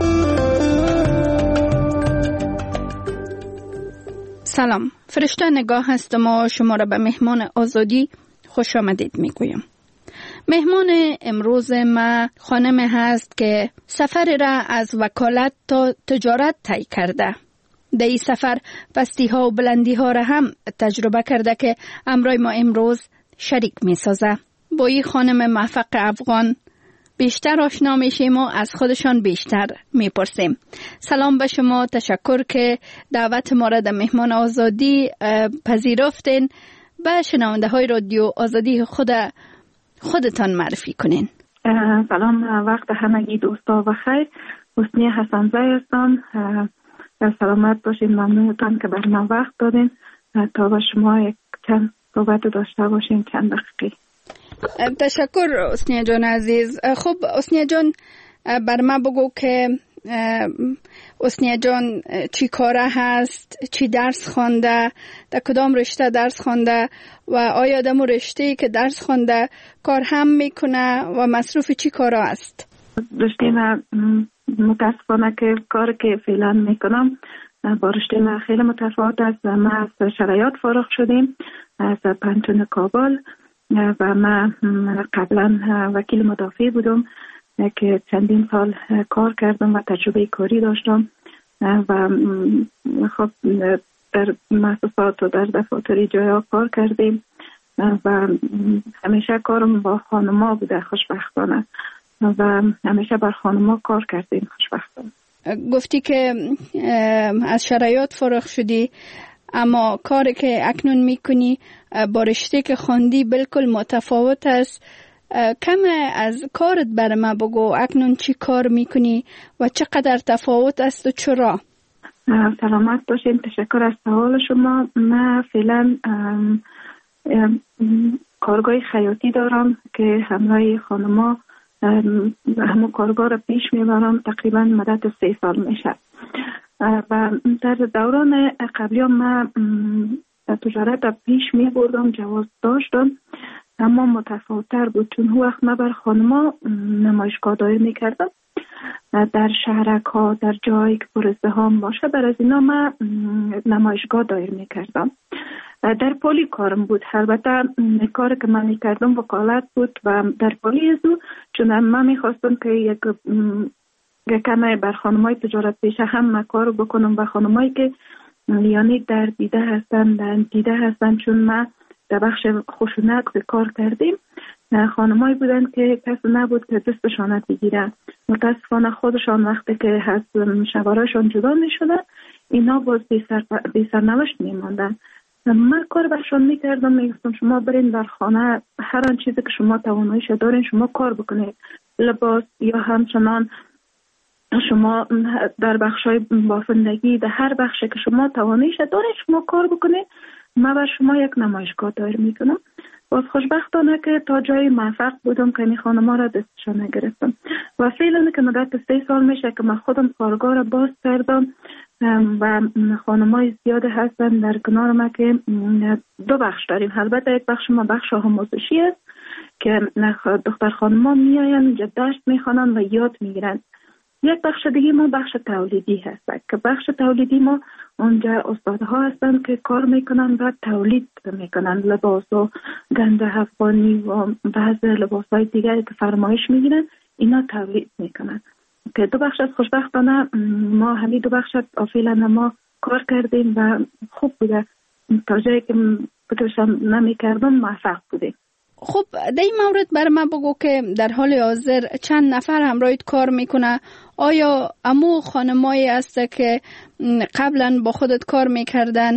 سلام، فرشته نگاه هستم و شما را به مهمان آزادی خوش آمدید میگویم. مهمان امروز ما خانم هست که سفر را از وکالت تا تجارت طی کرده. در این سفر پستی ها و بلندی ها را هم تجربه کرده که امروز ما امروز شریک می سازه. با این خانم موفق افغان بیشتر آشنا میشیم و از خودشان بیشتر میپرسیم. سلام به شما، تشکر که دعوت ما را در مهمان آزادی پذیرفتین. به شنونده های رادیو آزادی خودتان معرفی کنین. سلام، وقت همگی دوستا و خیر. حسنی حسن‌زی هستم. سلامت باشین، ممنونتان که بر من وقت دادین تا با شما یک چند صحبت داشته باشیم، چند دقیقه. تشکر حسنی جان عزیز. خب حسنی جان، بر ما بگو که حسنی جان چی کاره هست، چی درس خوانده، در کدام رشته درس خوانده و آیا در رشته که درس خوانده کار هم میکنه و مصروف چی کاره است؟ رشته من متاسفانه که کار که فعلا میکنم با رشته من خیلی متفاوت است. من از شرایط فارغ شدیم از پانتون کابل و من قبلا وکیل مدافع بودم که چندین سال کار کردم و تجربه کاری داشتم و خب در مؤسسات و در دفاتر جایا کار کردیم و همیشه کارم با خانما بوده خوشبختانه و همیشه بر خانما کار کردیم خوشبختانه. گفتی که از شرایط فارغ شدی، اما کاری که اکنون میکنی با رشته که خواندی بالکل متفاوت است. کم از کارت برای ما بگو، اکنون چی کار میکنی و چقدر تفاوت است و چرا؟ سلامت باشین، تشکر از سوال شما. من فعلا کارگاه خیاطی دارم که همراه خانما همون کارگاه را پیش میبرم. تقریبا مدت 3 سال میشه و در دوران قبلی من تجارت را پیش میبردم، جواز داشتم، اما متفاوت‌تر بود چون هر وقت من بر خانما نمایشگاه داری میکردم در شهرک ها، در جایی که پر ازدحام باشه، بر از اینا من نمایشگاه دایر میکردم. در پلی کارم بود. البته کار که من میکردم وکالت بود و در پلی ازو، چون من میخواستم که یک کمه بر خانمای تجارت پیشه هم کار بکنم و خانمایی که یعنی در دیده هستن، چون ما در بخش خشونت کار کردیم، خانمایی بودن که کسی نبود که دستشان بگیرن. متاسفانه خودشان وقتی که از شوهرشان جدا می شدن، اینا باز بی سرنوشت می ماندن. من کار برشان می کردم، می گفتم شما برین در خانه، هر آن چیزی که شما تواناییش دارین شما کار بکنید، لباس یا همچنان شما در بخشای بافندگی، در هر بخشی که شما تواناییش دارین شما کار بکنید، من بر شما یک نمایشگاه دایر میکنم. باز خوشبختانه که تا جای موفق بودم که این خانم‌ها را دستشان نگرفتم و فعلا که مدت 3 سال میشه که من خودم کارگاه را باز کردم و خانم‌های زیاد هستن در کنار ما که 2 بخش داریم. البته یک بخش ما بخش آموزشی است که دختر خانم‌ها میاین اینجا درس میخوانن و یاد میگیرن. یک بخش دیگه ما بخش تولیدی هست که بخش تولیدی ما اونجا استادها هستن که کار میکنن و تولید میکنن، لباس و گنج افغانی و بعض لباسهای دیگری که فرمایش میگیرن اینا تولید میکنن. که 2 بخش از خوشبختانه ما همین 2 بخش فعلا ما کار کردیم و خوب بوده، تا جایی که فکرشم نمیکردم موفق بودیم. خب در این مورد بر من بگو که در حال حاضر چند نفر همراهت کار میکنه؟ آیا امو خانمایی هست که قبلا با خودت کار میکردن؟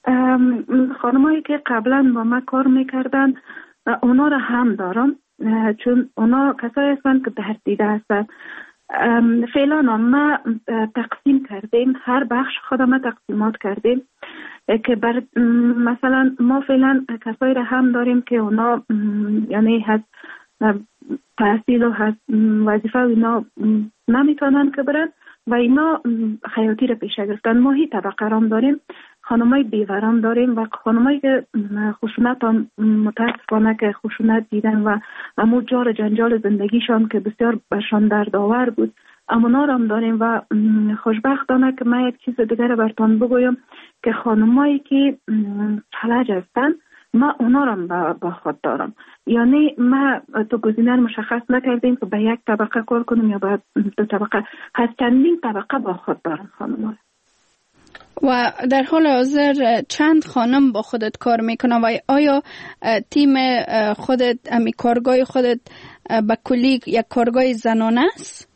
خانمایی که قبلا با من کار میکردن اونا را هم دارم، چون اونا کسایی هستن که در دیده هستن. فعلا ما تقسیم کردیم، هر بخش خودم تقسیمات کردیم که بر مثلا ما فعلا کسایی را هم داریم که اونا یعنی هست تحصیل و هست وظیفه و اینا نمیتونن که برن و اینا خیاطی را پیشه گرفتن. ما هی طبقه رام داریم، خانمای بیورام داریم و خانمایی که خشونت هم متاسفانه که خشونت دیدن و امو جار جنجال زندگیشان که بسیار برشان دردآور بود امونا را هم داریم. و خوشبختانه که من یک چیز دیگر برتان بگویم که خانمایی که فلج هستن ما اونا را با خود دارم، یعنی ما تو گزینه مشخص نکردیم که به یک طبقه کار کنیم یا به 2 طبقه، هست چندین طبقه با خود دارم خانم‌ها. و در حال حاضر چند خانم با خودت کار میکنه و آیا تیم خودت امی کارگاه خودت به کلی یک کارگاه زنانه است؟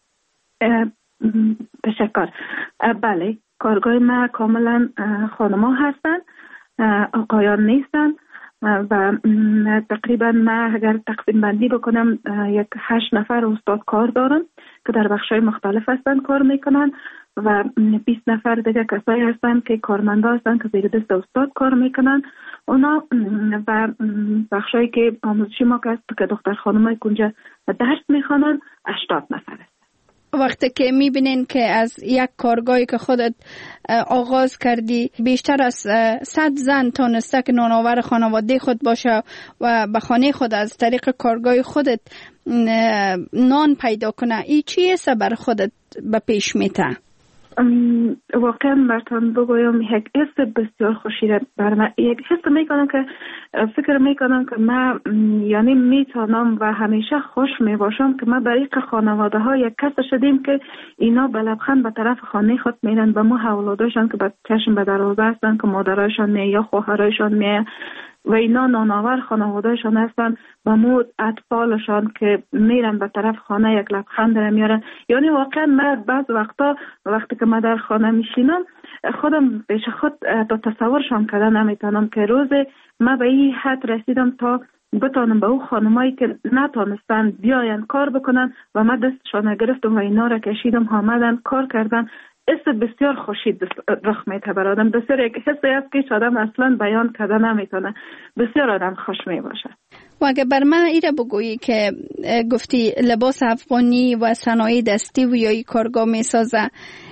تشکر. بله، کارگاه ما کاملا خانم‌ها هستن، آقایان نیستن و تقریبا ما اگر تقسیم بندی بکنم یک 8 نفر استاد کار دارم که در بخش‌های مختلف هستن کار میکنن و 20 نفر دیگه کسایی هستن که کارمندا هستن که زیر دست استاد کار میکنن اونا و بخشایی که آموزشی ما که دختر خانمای اونجا درس میخوانن 80 نفر هست. وقتی که میبینین که از یک کارگاهی که خودت آغاز کردی بیشتر از 100 زن تونسته که نانآور خانواده خود باشه و به خانه خود از طریق کارگاه خودت نان پیدا کنه، این چیه بر خودت به پیش میته؟ واقعا براتون بگویم یک حس بسیار خوشی بر من، یک حس میکنم که فکر میکنم که من یعنی میتونم و همیشه خوش میباشم که ما برای خانواده ها یک کس شدیم که اینا به لبخند به طرف خانه خود میرن و ما اولاداشان که به چشم به دروازه هستن که مادرایشان می یا خواهرایشان می و اینا نانآور خانوادهشان هستن و مو اطفالشان که میرن به طرف خانه یک لبخند را میارن. یعنی واقعا من بعض وقتی که من در خانه میشینم خودم پیش خود تا تصورشان کردن نمیتونم که روز من به این حد رسیدم تا بتونم به او خانمایی که نتونستن بیاین کار بکنن و من دستشان گرفتم و اینا را کشیدم آمدن کار کردن. حس بسیار خوشی رخ میده برادم، بسیار یک حسی است که آدم اصلا بیان کرده نمیتونه، بسیار آدم خوش می باشه. و اگه بر من ایره بگویی که گفتی لباس افغانی و صنایع دستی و یا کارگاه می سازه،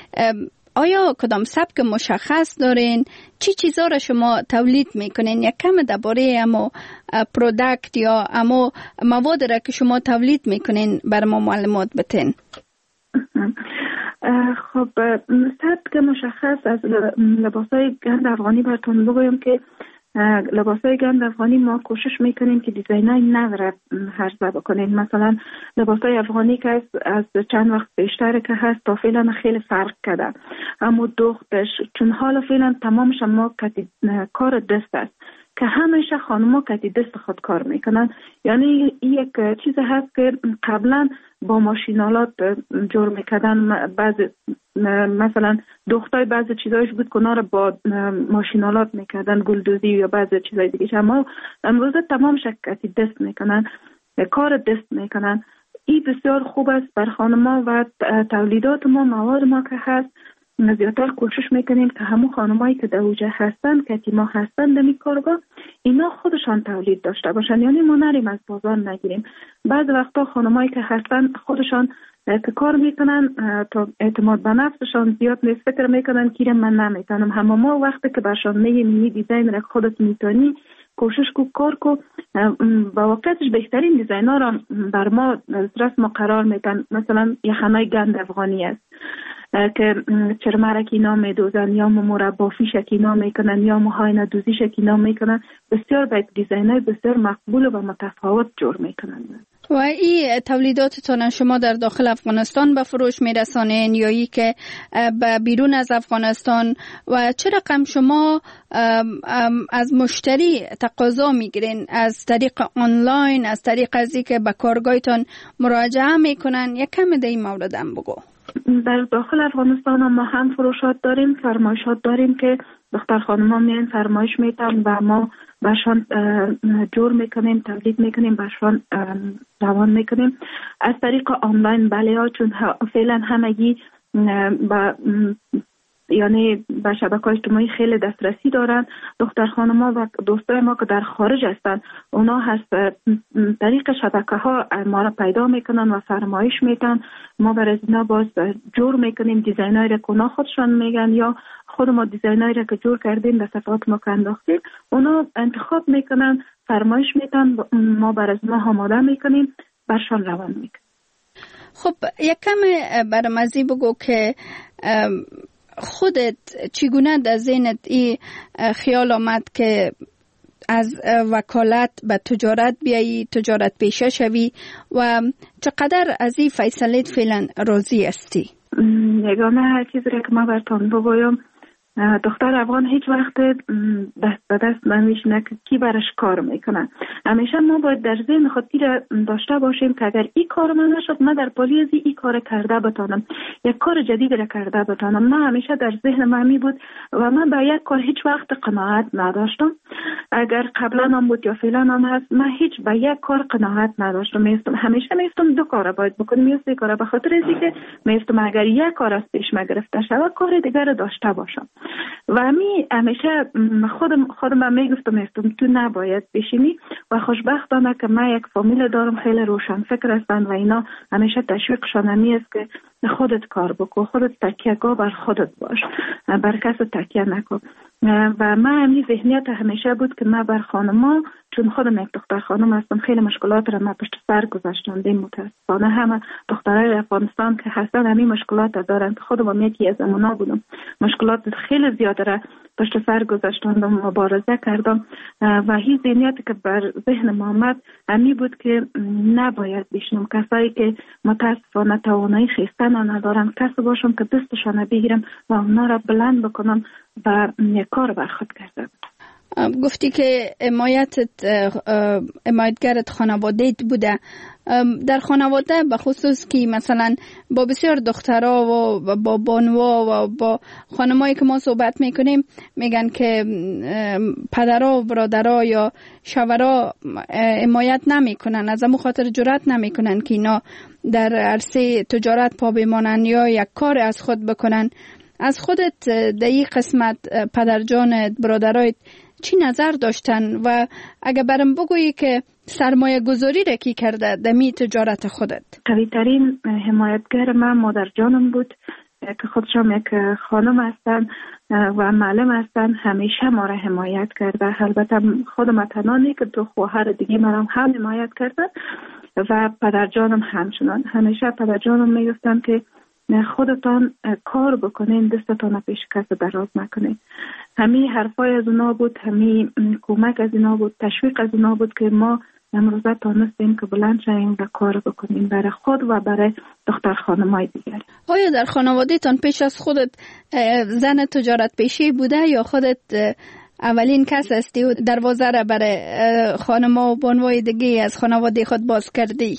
آیا کدام سبک مشخص دارین؟ چی چیزا را شما تولید میکنین؟ یک کم درباره امو پروداکت یا امو مواد را که شما تولید میکنین بر ما معلومات بتین. خب سبک مشخص از لباسای گند افغانی براتون بگویم که لباسای گند افغانی ما کوشش میکنیم که دیزاینای نو هرزه بکنیم. مثلا لباسای افغانی که از چند وقت بیشتر که هست تا فعلا خیلی فرق کرده، اما دوختش چون حالا فعلا تمامش ما کار دست است که همیشه خانم‌ها کتی دست خود کار میکنن. یعنی یک چیز هست که قبلا با ماشینالات جور میکردن، مثلا دختای بعضی چیزایش بود که اونا رو با ماشینالات میکردن، گلدوزی یا بعضی چیزای دیگه. اما امروزه تمام شکتی دست میکنن، کار دست میکنن. این بسیار خوب است بر خانم‌ها و تولیدات ما، مواد ما که هست زیادتر کوشش میکنیم که همون خانمایی که در اوجه هستن که ما هستن در این کارگاه اینا خودشان تولید داشته باشن، یعنی ما نریم از بازار نگیریم. بعض وقتا خانمایی که هستن خودشان که کار میکنن تا اعتماد به نفسشان زیاد نیست، فکر میکنن که من نمیتونم. همه ما وقتی که برشان میگیم دیزاین را خودت میتونی، کوشش کو کار کو، با واقعیتش بهترین دیزاین‌ها را بر ما رسم قرار میدن. مثلا یخنای گند افغانی است که چرمرک اینا میدوزن یا مربا فیشک اینا میکنن یا موهای ندوزیشک اینا میکنن. بسیار به دیزاین‌های بسیار مقبول و متفاوت جور میکنن. و این تولیداتتان شما در داخل افغانستان به فروش میرسانین یا ای که به بیرون از افغانستان؟ و چه رقم شما از مشتری تقاضا میگیرین؟ از طریق آنلاین، از طریق ازی که به کارگاهتان مراجعه میکنن؟ یک کم در این مورد هم بگو. در داخل افغانستان ما هم فروشات داریم، فرمایشات داریم که دختر خانم‌ها میان فرمایش میتن و ما برشان جور میکنیم، تولید میکنیم، برشان روان میکنیم. از طریق آنلاین بله ها، چون فعلا همگی یعنی به شبکه‌های اجتماعی خیلی دسترسی دارن. دختر خانم‌ها و دوستای ما که در خارج هستن اونا هست طریق شبکه‌ها ما را پیدا میکنن و فرمایش میتن. ما برای اینا باز جور میکنیم دیزاینایی را که اونا خودشان میگن یا خود ما دیزاینایی را که جور کردیم در صفحات ما که انداختیم اونا انتخاب میکنن، فرمایش میتن، ما برای اینا آماده میکنیم، برشان روان میکنیم. خب یک کم برامزی بگو که خودت چگونه در ذهنت این خیال آمد که از وکالت به تجارت بیایی، تجارت پیشه شوی و چقدر از این فیصله فعلا راضی هستی؟ یگانه چیزی که ما براتون بگویم، دختر افغان هیچ وقت دست به دست نمیشینه که کی برش کار میکنه. همیشه ما باید در ذهن خود داشته باشیم که اگر این کار من نشد من در پالیز این کار کرده بتانم، یک کار جدید را کرده بتانم. من همیشه در ذهن من می بود و من به یک کار هیچ وقت قناعت نداشتم. اگر قبلا هم بود یا فعلا هم هست، من هیچ به یک کار قناعت نداشتم. همیشه میستم دو کار باید بکنم یا سه کار، به خاطر اینکه میستم اگر یک کار از پیش ما گرفته شود کار دیگر را داشته باشم. و همیشه خودم میگفتم تو نباید بشینی و خوشبختانه که من یک فامیل دارم خیلی روشن فکر هستن و اینا همیشه تشویقشان همی است که خودت کار بکن، خودت تکیه‌گاه بر خودت باش، بر کس تکیه نکن. و من همین ذهنیت همیشه بود که من بر خانم‌ها، چون خودم یک دختر خانم هستم، خیلی مشکلات را من پشت سر گذاشتم. متاسفانه همه دخترای افغانستان که هستن همین مشکلات دارن. خودم یکی از اونا بودم، مشکلات خیلی زیاده را پشت سر گذاشتم، مبارزه کردم و هیچ ذهنیتی که بر ذهن ما آمد همین بود که نباید بشنم کسایی که متاسفانه توانایی خیستن ندارن، کسی باشم که دستشان بگیرم و اونا را بلند بکنم و یک کار بر خود کردم. گفتی که حمایتگرت خانواده‌ت بوده. در خانواده به خصوص که مثلا با بسیار دخترها و با بانوا و با خانمایی که ما صحبت میکنیم میگن که پدرها و برادرها یا شوهرها حمایت نمیکنن، از همون خاطر جرأت نمیکنن که اینا در عرصه تجارت پا بمانن یا یک کار از خود بکنن. از خودت در این قسمت پدرجانت، برادرایت چی نظر داشتن و اگه برام بگویی که سرمایه گذاری را کی کرده دمی تجارت خودت؟ قوی ترین حمایتگر من مادر جانم بود که خودشم یک خانم هستن و معلم هستن. همیشه ما را حمایت کرده. البته خودم تنانی که دو خواهر دیگه منم هم حمایت کردن و پدر جانم همچنان. همیشه پدر جانم میگفتن که خودتان کار بکنین، دستتان پیش کس دراز نکنین. همین حرفای از اونا بود، همین کمک از اونا بود، تشویق از اونا بود که ما امروزه تانستیم که بلند شویم و کار بکنیم برای خود و برای دختر خانمای دیگر. آیا در خانواده تان پیش از خودت زن تجارت پیشی بوده یا خودت اولین کس هستی و دروازه را برای خانما و بانوای دیگه از خانواده خود باز کردی؟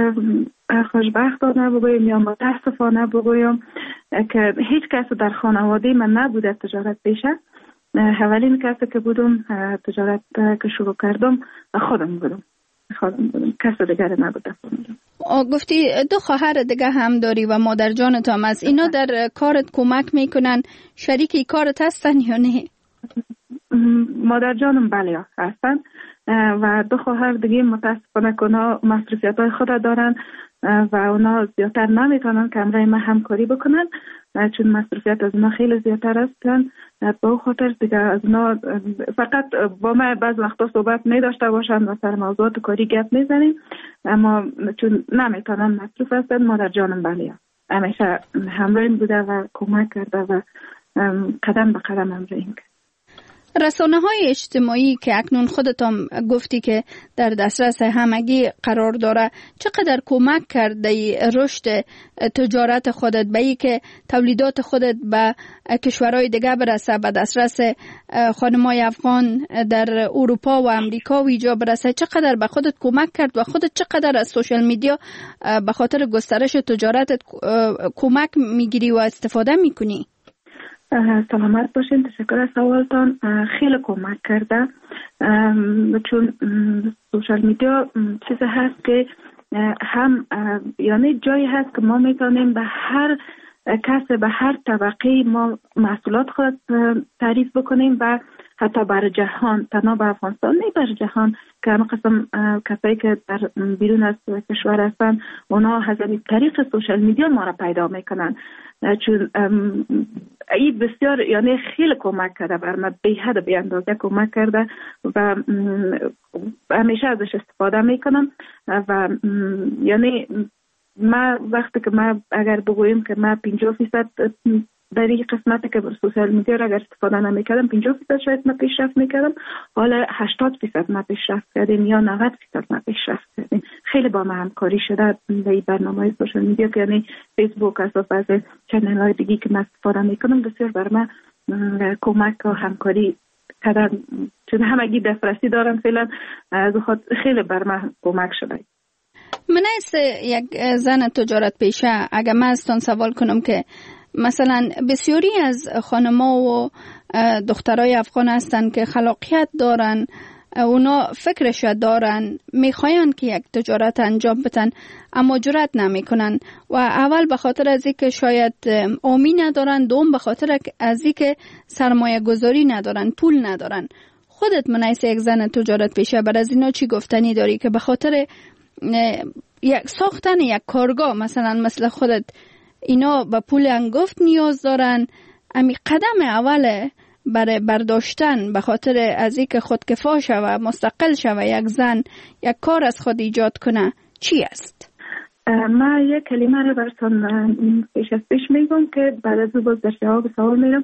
خوشبختانه بگویم یا متاسفانه بگویم که هیچ کس در خانواده من نبوده تجارت پیشه. اولین کسی که بودم تجارت که شروع کردم خودم بودم. کس دیگر نبوده. گفتی 2 خواهر دیگه هم داری و مادر جانت هم از اینا در کارت کمک میکنن، شریکی کارت هستن یا نه؟ مادر جانم بله هستن و 2 خواهر دیگه متاسفانه که اونا مصروفیت های خود دارن و اونا زیادتر نمیتونن که همراه ما همکاری بکنن چون مصروفیت از اونا خیلی زیادتر هستن. با خاطر دیگه از اونا فقط با ما بعض وقتا صحبت میداشته باشن و سر موضوعات کاری گپ میزنیم، اما چون نمیتونن مصروف هستن مادر جانم بله همیشه همراهیم بوده و کمک کرده و قدم به قدم همراهیم کرد. رسانه های اجتماعی که اکنون خودتان گفتی که در دسترس همگی قرار داره چقدر کمک کرده رشد تجارت خودت به ای که تولیدات خودت به کشورهای دیگه برسه، به دسترس خانمای افغان در اروپا و امریکا و اینجا برسه؟ چقدر به خودت کمک کرد و خودت چقدر از سوشال میدیا به خاطر گسترش تجارتت کمک میگیری و استفاده میکنی؟ سلامت باشین، تشکر از سوالتان. خیلی کمک کرده چون سوشال میدیا چیزی هست که هم یعنی جایی هست که ما میتونیم به هر کس به هر طبقه ما محصولات خود تعریف بکنیم و حتی بر جهان، تنها به افغانستان نه بر جهان که همه قسم کسایی که در بیرون از کشور هستن اونا از طریق سوشال میدیا ما را پیدا میکنن چون این بسیار یعنی خیلی کمک کرده بر من، به حد بی اندازه کمک کرده و همیشه ازش استفاده میکنم و یعنی ما وقتی که ما اگر بگوییم که ما 50% در این قسمتی که بر سوشال میدیا را اگر استفاده نمیکردم 50% شاید ما پیشرفت میکردم، حالا 80% ما پیشرفت کردیم یا 90% ما پیشرفت کردیم. خیلی با ما همکاری شده در این برنامه سوشال میدیا که یعنی فیسبوک اساس از چنل های دیگی که ما استفاده میکنم بسیار بر ما کمک و همکاری کردن چون همگی دسترسی دارن فعلا از خود خیلی بر ما کمک شده. من از یک زن تجارت پیشه اگر من ازتان سوال کنم که مثلا بسیاری از خانما و دخترای افغان هستن که خلاقیت دارن، اونا فکرش دارن، میخواین که یک تجارت انجام بدن اما جرأت نمیکنن و اول به خاطر از اینکه شاید آمی ندارن، دوم به خاطر از اینکه سرمایه گذاری ندارن، پول ندارن. خودت منیس یک زن تجارت پیشه بر از اینا چی گفتنی داری که به خاطر ساختن یک کارگاه مثلا خودت اینا به پول انگفت نیاز دارن؟ امی قدم اوله برای برداشتن به خاطر از اینکه خودکفا شوه، مستقل شوه، یک زن یک کار از خود ایجاد کنه چی است؟ ما یک کلمه رو براتون پیش میگم که بعد از باز در جواب سوال میرم.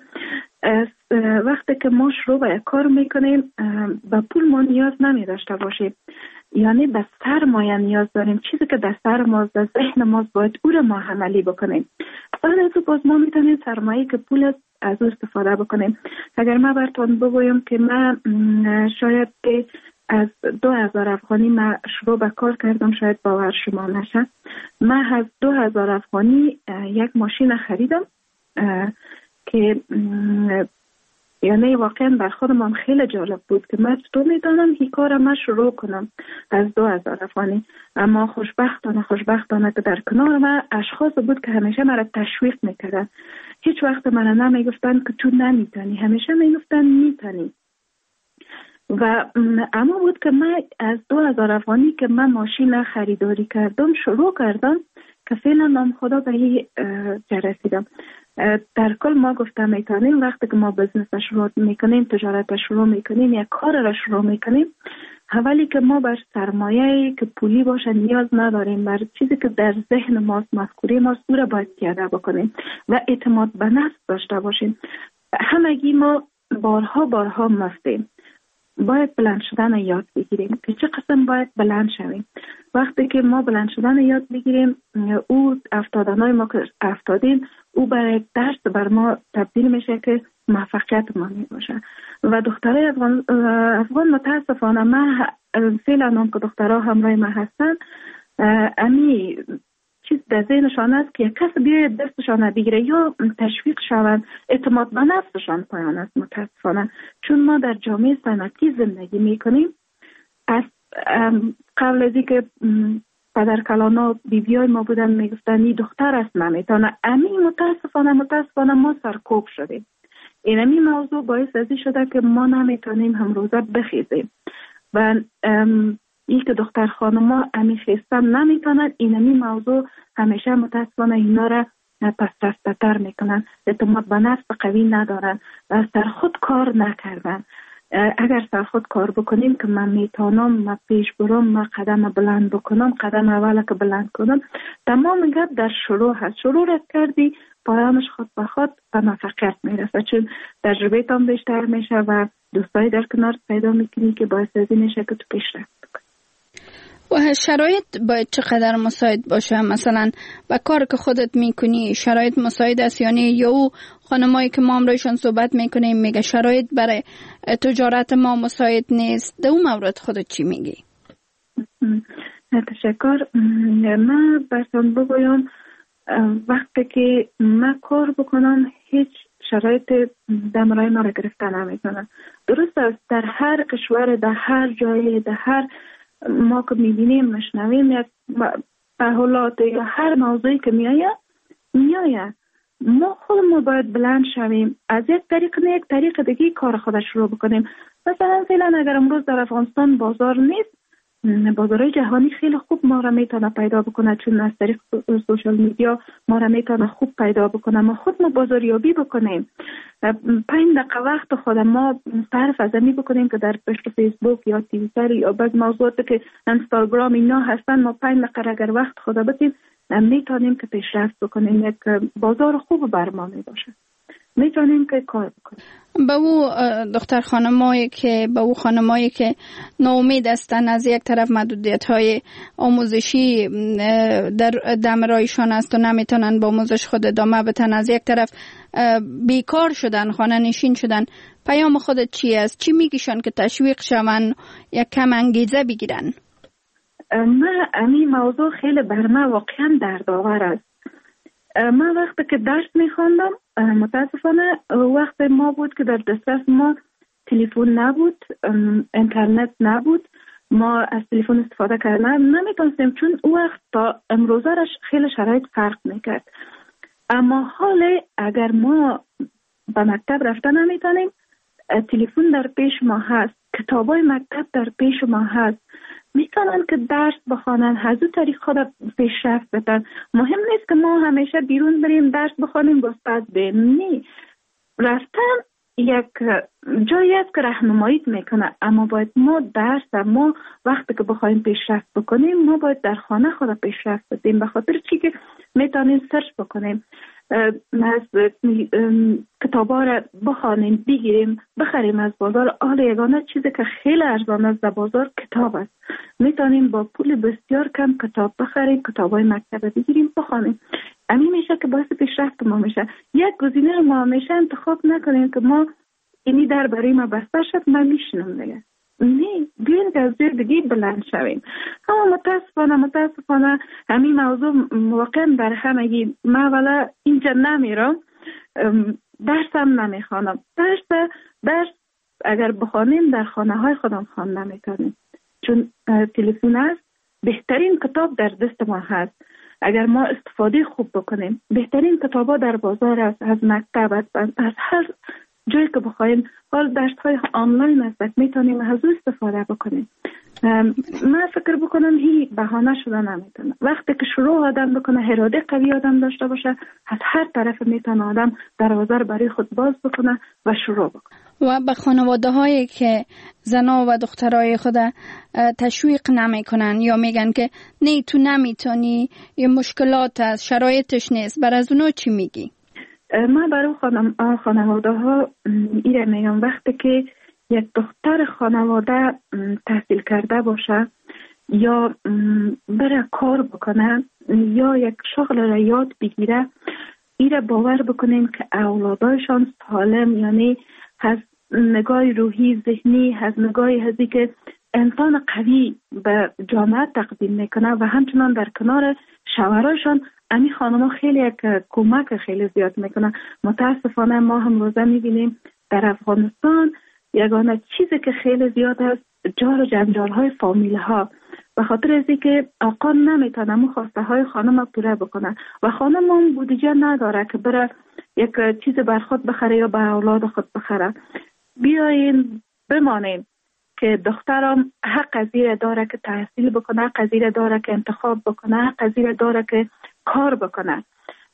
وقتی که ما شروع به یک کار میکنیم به پول ما نیاز نمی داشته باشیم، یعنی به سرمایه نیاز داریم، چیزی که در سر ماست، در ذهن ماست باید او رو ما عملی بکنیم. بعد از باز ما میتونیم سرمایه که پول از او استفاده بکنیم. اگر ما براتون بگویم که من شاید از 2000 افغانی من شروع به کار کردم، شاید باور شما نشه، من از 2000 افغانی یک ماشین خریدم که یعنی واقعا بر خودم هم خیلی جالب بود که من چطور میدانم این کار من شروع کنم از 2000 افغانی. اما خوشبختانه که در کنار من اشخاص بود که همیشه مرا تشویق میکردن، هیچ وقت من نمیگفتن که تو نمیتونی، همیشه میگفتن میتونی. و اما بود که من از 2000 افغانی که من ماشین خریداری کردم شروع کردم که فعلا نام خدا به این جا رسیدم. در کل ما گفتم میتونیم وقتی که ما بزنس شروع میکنیم، تجارت شروع میکنیم، یک کار را شروع میکنیم، اولی که ما بر سرمایه که پولی باشه نیاز نداریم، بر چیزی که در ذهن ماست، مفکوره ماست، او را باید پیاده بکنیم و اعتماد به نفس داشته باشیم. همگی ما بارها مفتیم. باید بلند شدن یاد بگیریم که چه قسم باید بلند شویم. وقتی که ما بلند شدن یاد بگیریم، او افتادنهای ما که افتادیم، او برای درس بر ما تبدیل میشه که موفقیت ما می باشه. و دخترای افغان متاسفانه من فعلا هم که دخترها همراه ما هستن، امی چیز در ذهنشان است که یک کس بیاید دستشان بگیره یا تشویق شوند، اعتماد به نفسشان پایان است متاسفانه. چون ما در جامعه صنعتی زندگی میکنیم، از قبل از اینکه پدر کلانا بیبیای ما بودن میگفتن این دختر است نمیتونه، امی متاسفانه ما سرکوب شدیم. اینمی موضوع باعث ازی شده که ما نمیتونیم هم روزه بخیزیم و این که دختر خانما امی خیستن نمیتونن، اینمی موضوع همیشه متاسفانه اینا را پس رفتتر میکنن، اعتماد به نفس قوی ندارن و سر خود کار نکردن. اگر سر خود کار بکنیم که من میتونم، من پیش برم، من قدم بلند بکنم، قدم اول که بلند کنم، تمام گپ در شروع هست. شروع را کردی پایانش خود به خود به موفقیت میرسه، چون تجربه تام بیشتر میشه و دوستایی در کنار پیدا میکنی که باعث ازی میشه که تو پیشرفت بکنی. و شرایط باید چقدر مساعد باشه؟ مثلا با کار که خودت میکنی شرایط مساعد است یا او خانمایی که ما امروزشان صحبت میکنیم میگه شرایط برای تجارت ما مساعد نیست؟ در اون مورد خودت چی میگی؟ تشکر. من براتون بگویم وقتی که من کار بکنم هیچ شرایط دمرای ما را گرفته نمیکنن. درست است در هر کشور، در هر جای، در هر ما که میبینیم مشنویم یک تحولات یا هر موضوعی که میآید ما خودمون باید بلند شویم، از یک طریق نه یک طریق دیگه کار خودش شروع بکنیم. مثلا فعلا اگر امروز در افغانستان بازار نیست، بازارهای جهانی خیلی خوب ما را میتونه پیدا بکنه، چون از طریق سوشال میدیا ما را میتونه خوب پیدا بکنه. ما خود ما بازاریابی بکنیم، 5 دقیقه وقت خود ما صرف از این بکنیم که در پشت فیسبوک یا توییتر یا بعض موضوعاتی که اینستاگرام اینا هستن، ما 5 دقیقه اگر وقت خود بدیم میتونیم که پیشرفت بکنیم. یک بازار خوب بر ما می باشه، میتونیم که کار بکنیم. به او دختر خانمایی که ناامید هستن، از یک طرف محدودیت‌های آموزشی در دمرایشان است و نمیتونن با آموزش خود ادامه بدن، از یک طرف بیکار شدن، خانه نشین شدن، پیام خودت چی است؟ چی میگیشن که تشویق شون یا کم انگیزه بگیرن؟ من این موضوع خیلی بر من واقعا دردآور است. من وقتی که درس میخواندم متاسفانه وقت ما بود که در دسترس ما تلفن نبود، اینترنت نبود، ما از تلفن استفاده کردن نمیتونستیم، چون او وقت تا امروزه خیلی شرایط فرق میکرد. اما حال اگر ما به مکتب رفتن نمیتونیم، تلفن در پیش ما هست، کتابای مکتب در پیش ما هست، میتونن که درس بخوانن، از اون طریق خود پیشرفت بدن. مهم نیست که ما همیشه بیرون بریم درس بخوانیم با استاد بریم، نه، رفتن یک جایی است که راهنماییت میکنه. اما باید ما ما وقتی که بخوایم پیشرفت بکنیم ما باید در خانه خود پیشرفت بدیم، به خاطر چی که میتونیم سرچ بکنیم، از کتابا را بخوانیم، بگیریم، بخریم از بازار. یگانه چیزی که خیلی ارزان است در بازار کتاب است. میتونیم با پول بسیار کم کتاب بخریم، کتابای مکتب بگیریم، بخوانیم. همین میشه که باعث پیشرفت ما میشه. یک گزینه ما همیشه انتخاب نکنیم که ما اینی در برای ما بسته شد من میشنم دیگه. نه، بیاین که از جای دیگه بلند شویم. اما متاسفانه همین موضوع واقعا در همگی. من اولا اینجا نمیرم، درسم نمیخوانم. درس اگر بخوانیم در خانه های خودم خواندن میتونیم، چون تلفن است، بهترین کتاب در دست ما هست. اگر ما استفاده خوب بکنیم، بهترین کتابا در بازار است، از مکتب، از هر جایی که بخوایم. حال درس‌های آنلاین است، میتونیم از او استفاده بکنیم. من فکر بکنم هی بهانه شده نمیتونه. وقتی که شروع آدم بکنه، اراده قوی آدم داشته باشه، از هر طرف میتونه آدم دروازه رو برای خود باز بکنه و شروع بکنه. و به خانواده هایی که زنا و دخترای خود تشویق نمی کنن یا میگن که نه تو نمیتونی، یه مشکلات هست، شرایطش نیست، بر از اونا چی میگی؟ من برای خانواده ها ایره میگم وقتی که یک دختر خانواده تحصیل کرده باشه یا بره کار بکنه یا یک شغل را یاد بگیره، ایره باور بکنیم که اولادایشان سالم، یعنی از نگاه روحی ذهنی، از نگاه هزی که انسان قوی به جامعه تقدیم میکنه و همچنان در کنار شوهرایشان امی خانم خیلی یک کمک خیلی زیاد میکنه. متاسفانه ما هم روزه میبینیم در افغانستان یگانه چیزی که خیلی زیاد است جار و جنجال های فامیل ها، به خاطر ازی که آقا نمیتونه خواسته های خانم پوره بکنه و خانم هم بودجه نداره که بره یک چیز بر خود بخره یا بر اولاد خود بخره. بیاین بمانیم که دخترم حق قضیه داره که تحصیل بکنه، حق قضیه داره که انتخاب بکنه، حق قضیه داره که کار بکنه.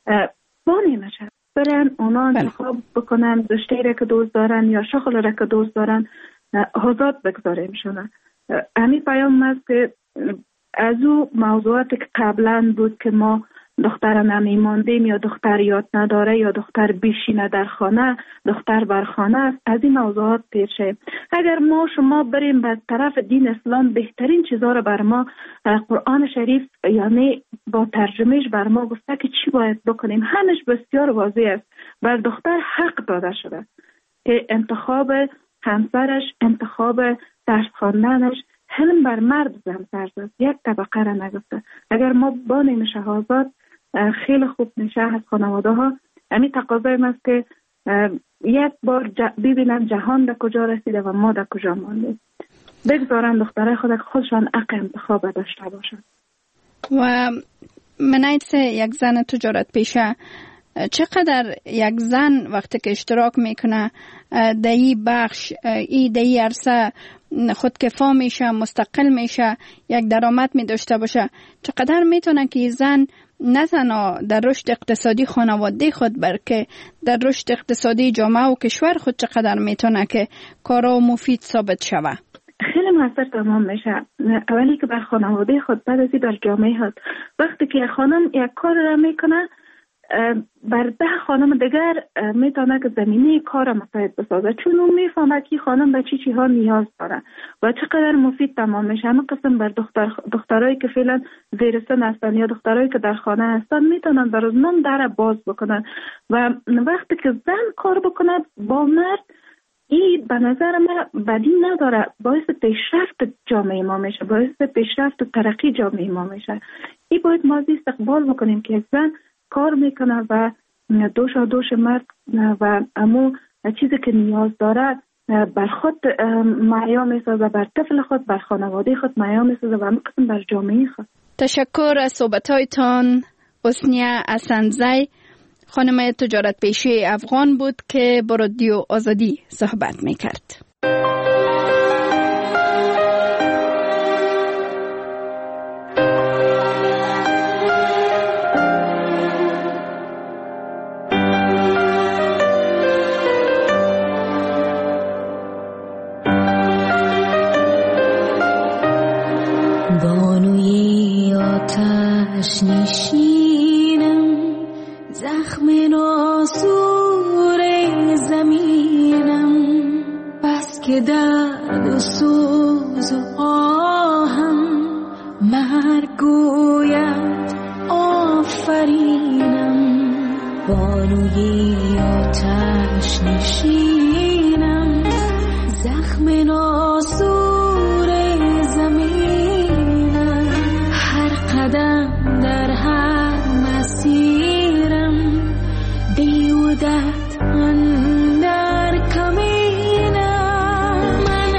بانیمشه برن اونا انتخاب بکنن رشته را که دوست دارن یا شغل را که دوست دارن، آزاد بگذاریم شونه. همین پیام است که از او موضوعاتی که قبلا بود که ما دختر نمیماندیم یا دختر یاد نداره یا دختر بیشینه در خانه، دختر بر خانه است، از این موضوعات پیشه. اگر ما شما بریم به طرف دین اسلام، بهترین چیزها رو بر ما قرآن شریف یعنی با ترجمهش بر ما گفته که چی باید بکنیم. همش بسیار واضح است. بر دختر حق داده شده که انتخاب همسرش، انتخاب درس خواندنش، حلم بر مرد زن فرض است، یک طبقه را نگفته. اگر ما بانیم شهازاد خیلی خوب میشه از خانواده ها. همین تقاضای است که یک بار ببینن جهان در کجا رسیده و ما در کجا ماندیم. بگذارن دخترای خودشان حق انتخاب داشته باشن. و منایت یک زن تجارت پیشه چقدر یک زن وقتی که اشتراک میکنه در این بخش، در این عرصه خودکفا میشه، مستقل میشه، یک درآمد می داشته باشه، چقدر میتونه که زن نه تنها در رشد اقتصادی خانواده خود بلکه در رشد اقتصادی جامعه و کشور خود چقدر میتونه که کارا مفید ثابت شوه؟ خیلی موثر تمام میشه. اولی که بر خانواده خود، بعد ازی بر جامعه خود. وقتی که خانم یک کار را میکنه بر 10 خانم دیگر میتونه که زمینه کار مساعد بسازه، چون اون میفهمه که خانم به چی ها نیاز داره و چقدر مفید تمام میشه. همه قسم بر دخترایی که فعلا زیر سن هستن یا دخترایی که در خانه هستن میتونن بر اونم در باز بکنن و وقتی که زن کار بکنه با مرد، این به نظر من بدی نداره، باعث پیشرفت جامعه ما میشه، باعث پیشرفت و ترقی جامعه ما میشه. این باید ما استقبال بکنیم که زن کار میکنه و دوش مرد و امو چیزی که نیاز داره بر خود معیا میسازه، بر طفل خود، بر خانواده خود معیا میسازه و همه قسم بر جامعه خود. تشکر از صحبتایتان. حسنیه اسندزی، خانم تجارت پیشه افغان بود که با رادیو آزادی صحبت میکرد. بانوی آتش نشینم، زخم ناسور زمینم، بس که درد و سوز و آهم مرگ گوید آفرینم. بانوی آتش نشینم، زخم ناسور زمینم، هر قدم در هر مسیرم بیودت اندر کمینم. من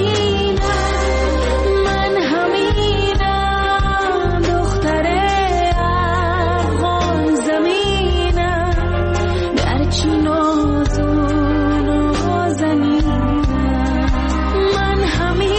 همینم دختر افغان زمینم، گرچه نازو نازنینم. من همینم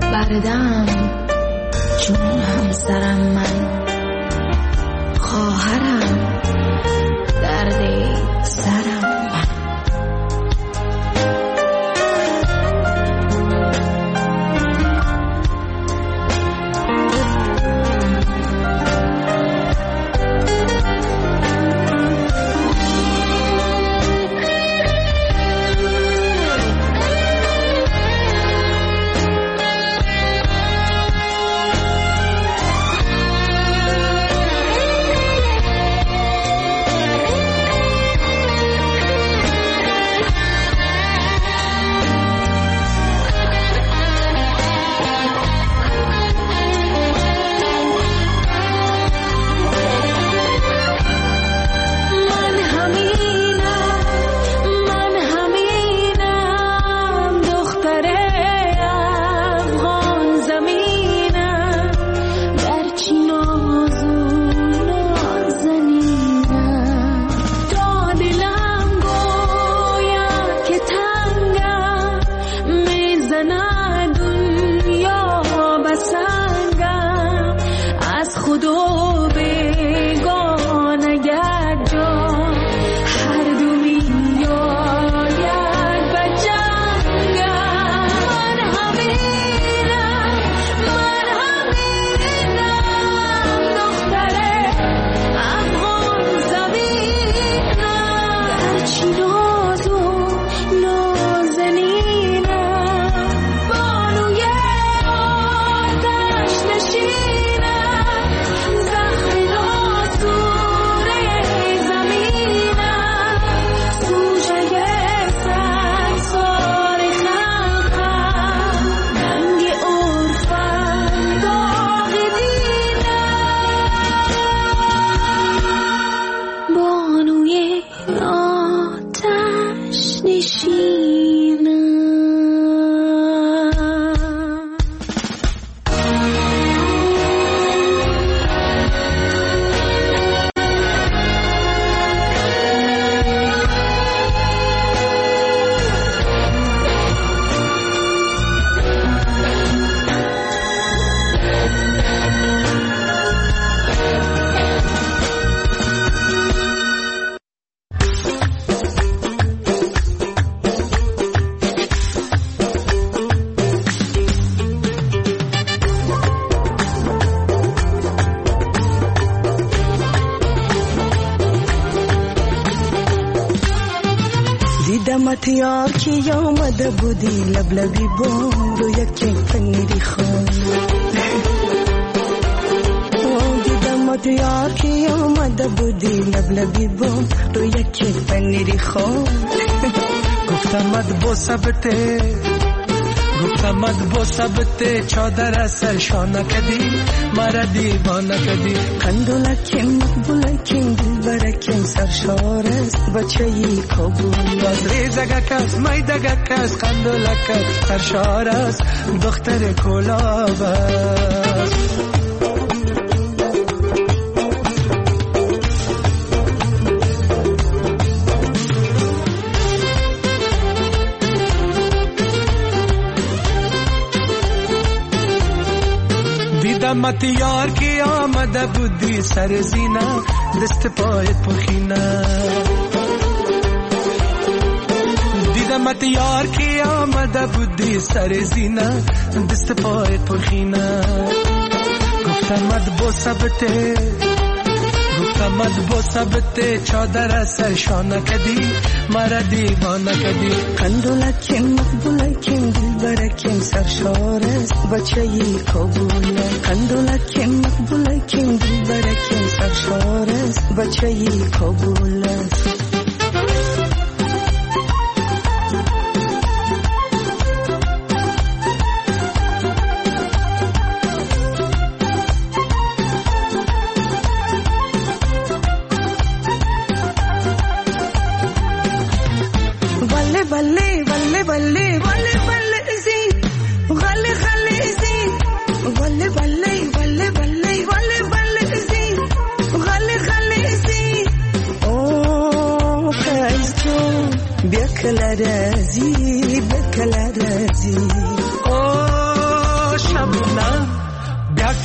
بردم چون همسرم من، خواهرم درد سرم من. دیدمت یار که آمده بودی لبلبی بام رو یک پنیری خان. دیدمت یار که آمده بودی لبلبی بام رو یک پنیری خان. گفتمت با ثبت چادر سرشانه کدی مرا دیوانه کدی. قندولکیم مقبولکیم دلبرکیم سرشار است بچه‌ی کابل. باز ریزگه کس میدگه کس قندولک سرشار است دختر کلاب است. دیدمت یار که آمده بودی سر زینه دست پایت پرخینه. دیدمت یار که آمده بودی سر زینه دست پایت پرخینه. گفتمت با ثبت چادر سرشانه کدی مرا دیوانه کدی. قندولکیم مقبولکیم دلبرکیم سرشار است بچه‌ی کابل. قندولکیم مقبولکیم دلبرکیم سرشار است بچه‌ی کابل است.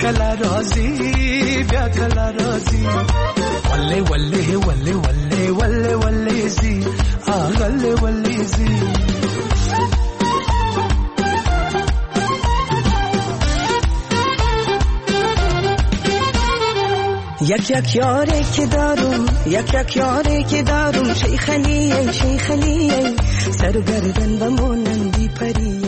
کلا رازی بیا کلا رازی وله وله وله وله وله وله زی وله وله زی یک یاری که دارم یک یاری که دارم شیخ علیه سر گردن بمونم بی پری